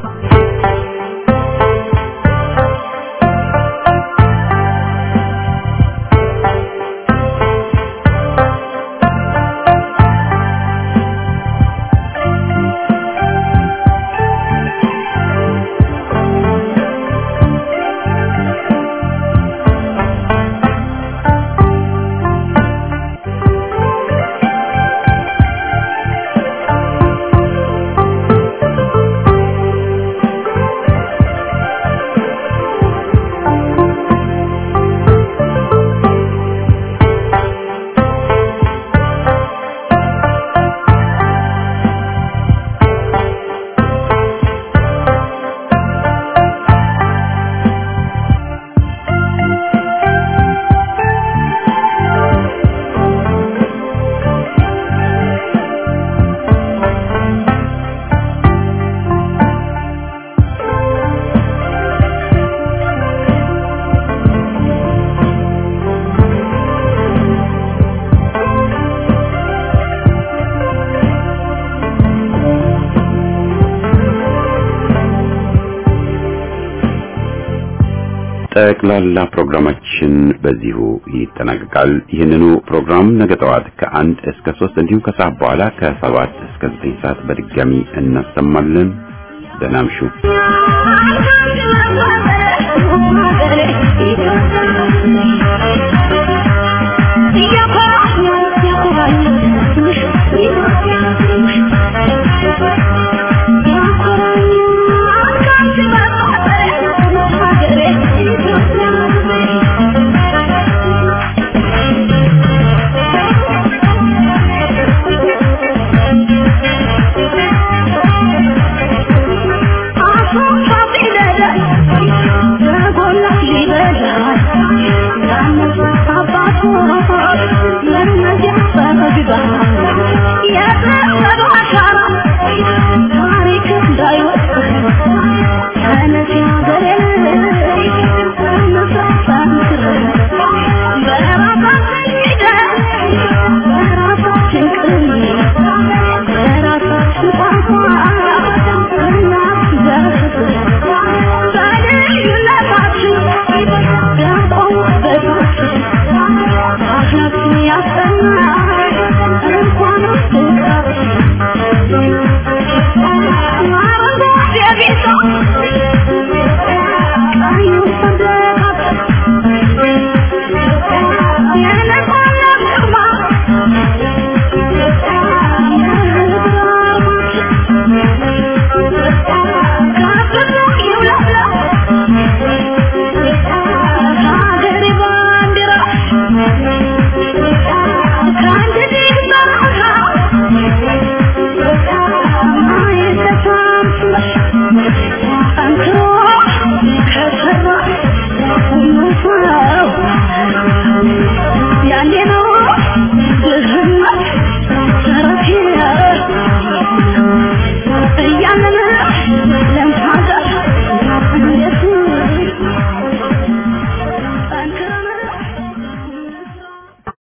ጠቅላላ ፕሮግራማችን በዚሁ ይጠናቀቃል። ይህንኑ ፕሮግራም ነገ ጠዋት ከአንድ እስከ ሶስት እንዲሁም ከሰዓት በኋላ ከሰባት እስከ ዘጠኝ ሰዓት በድጋሚ እናሰማለን። ደህና እምሹ። Thank you.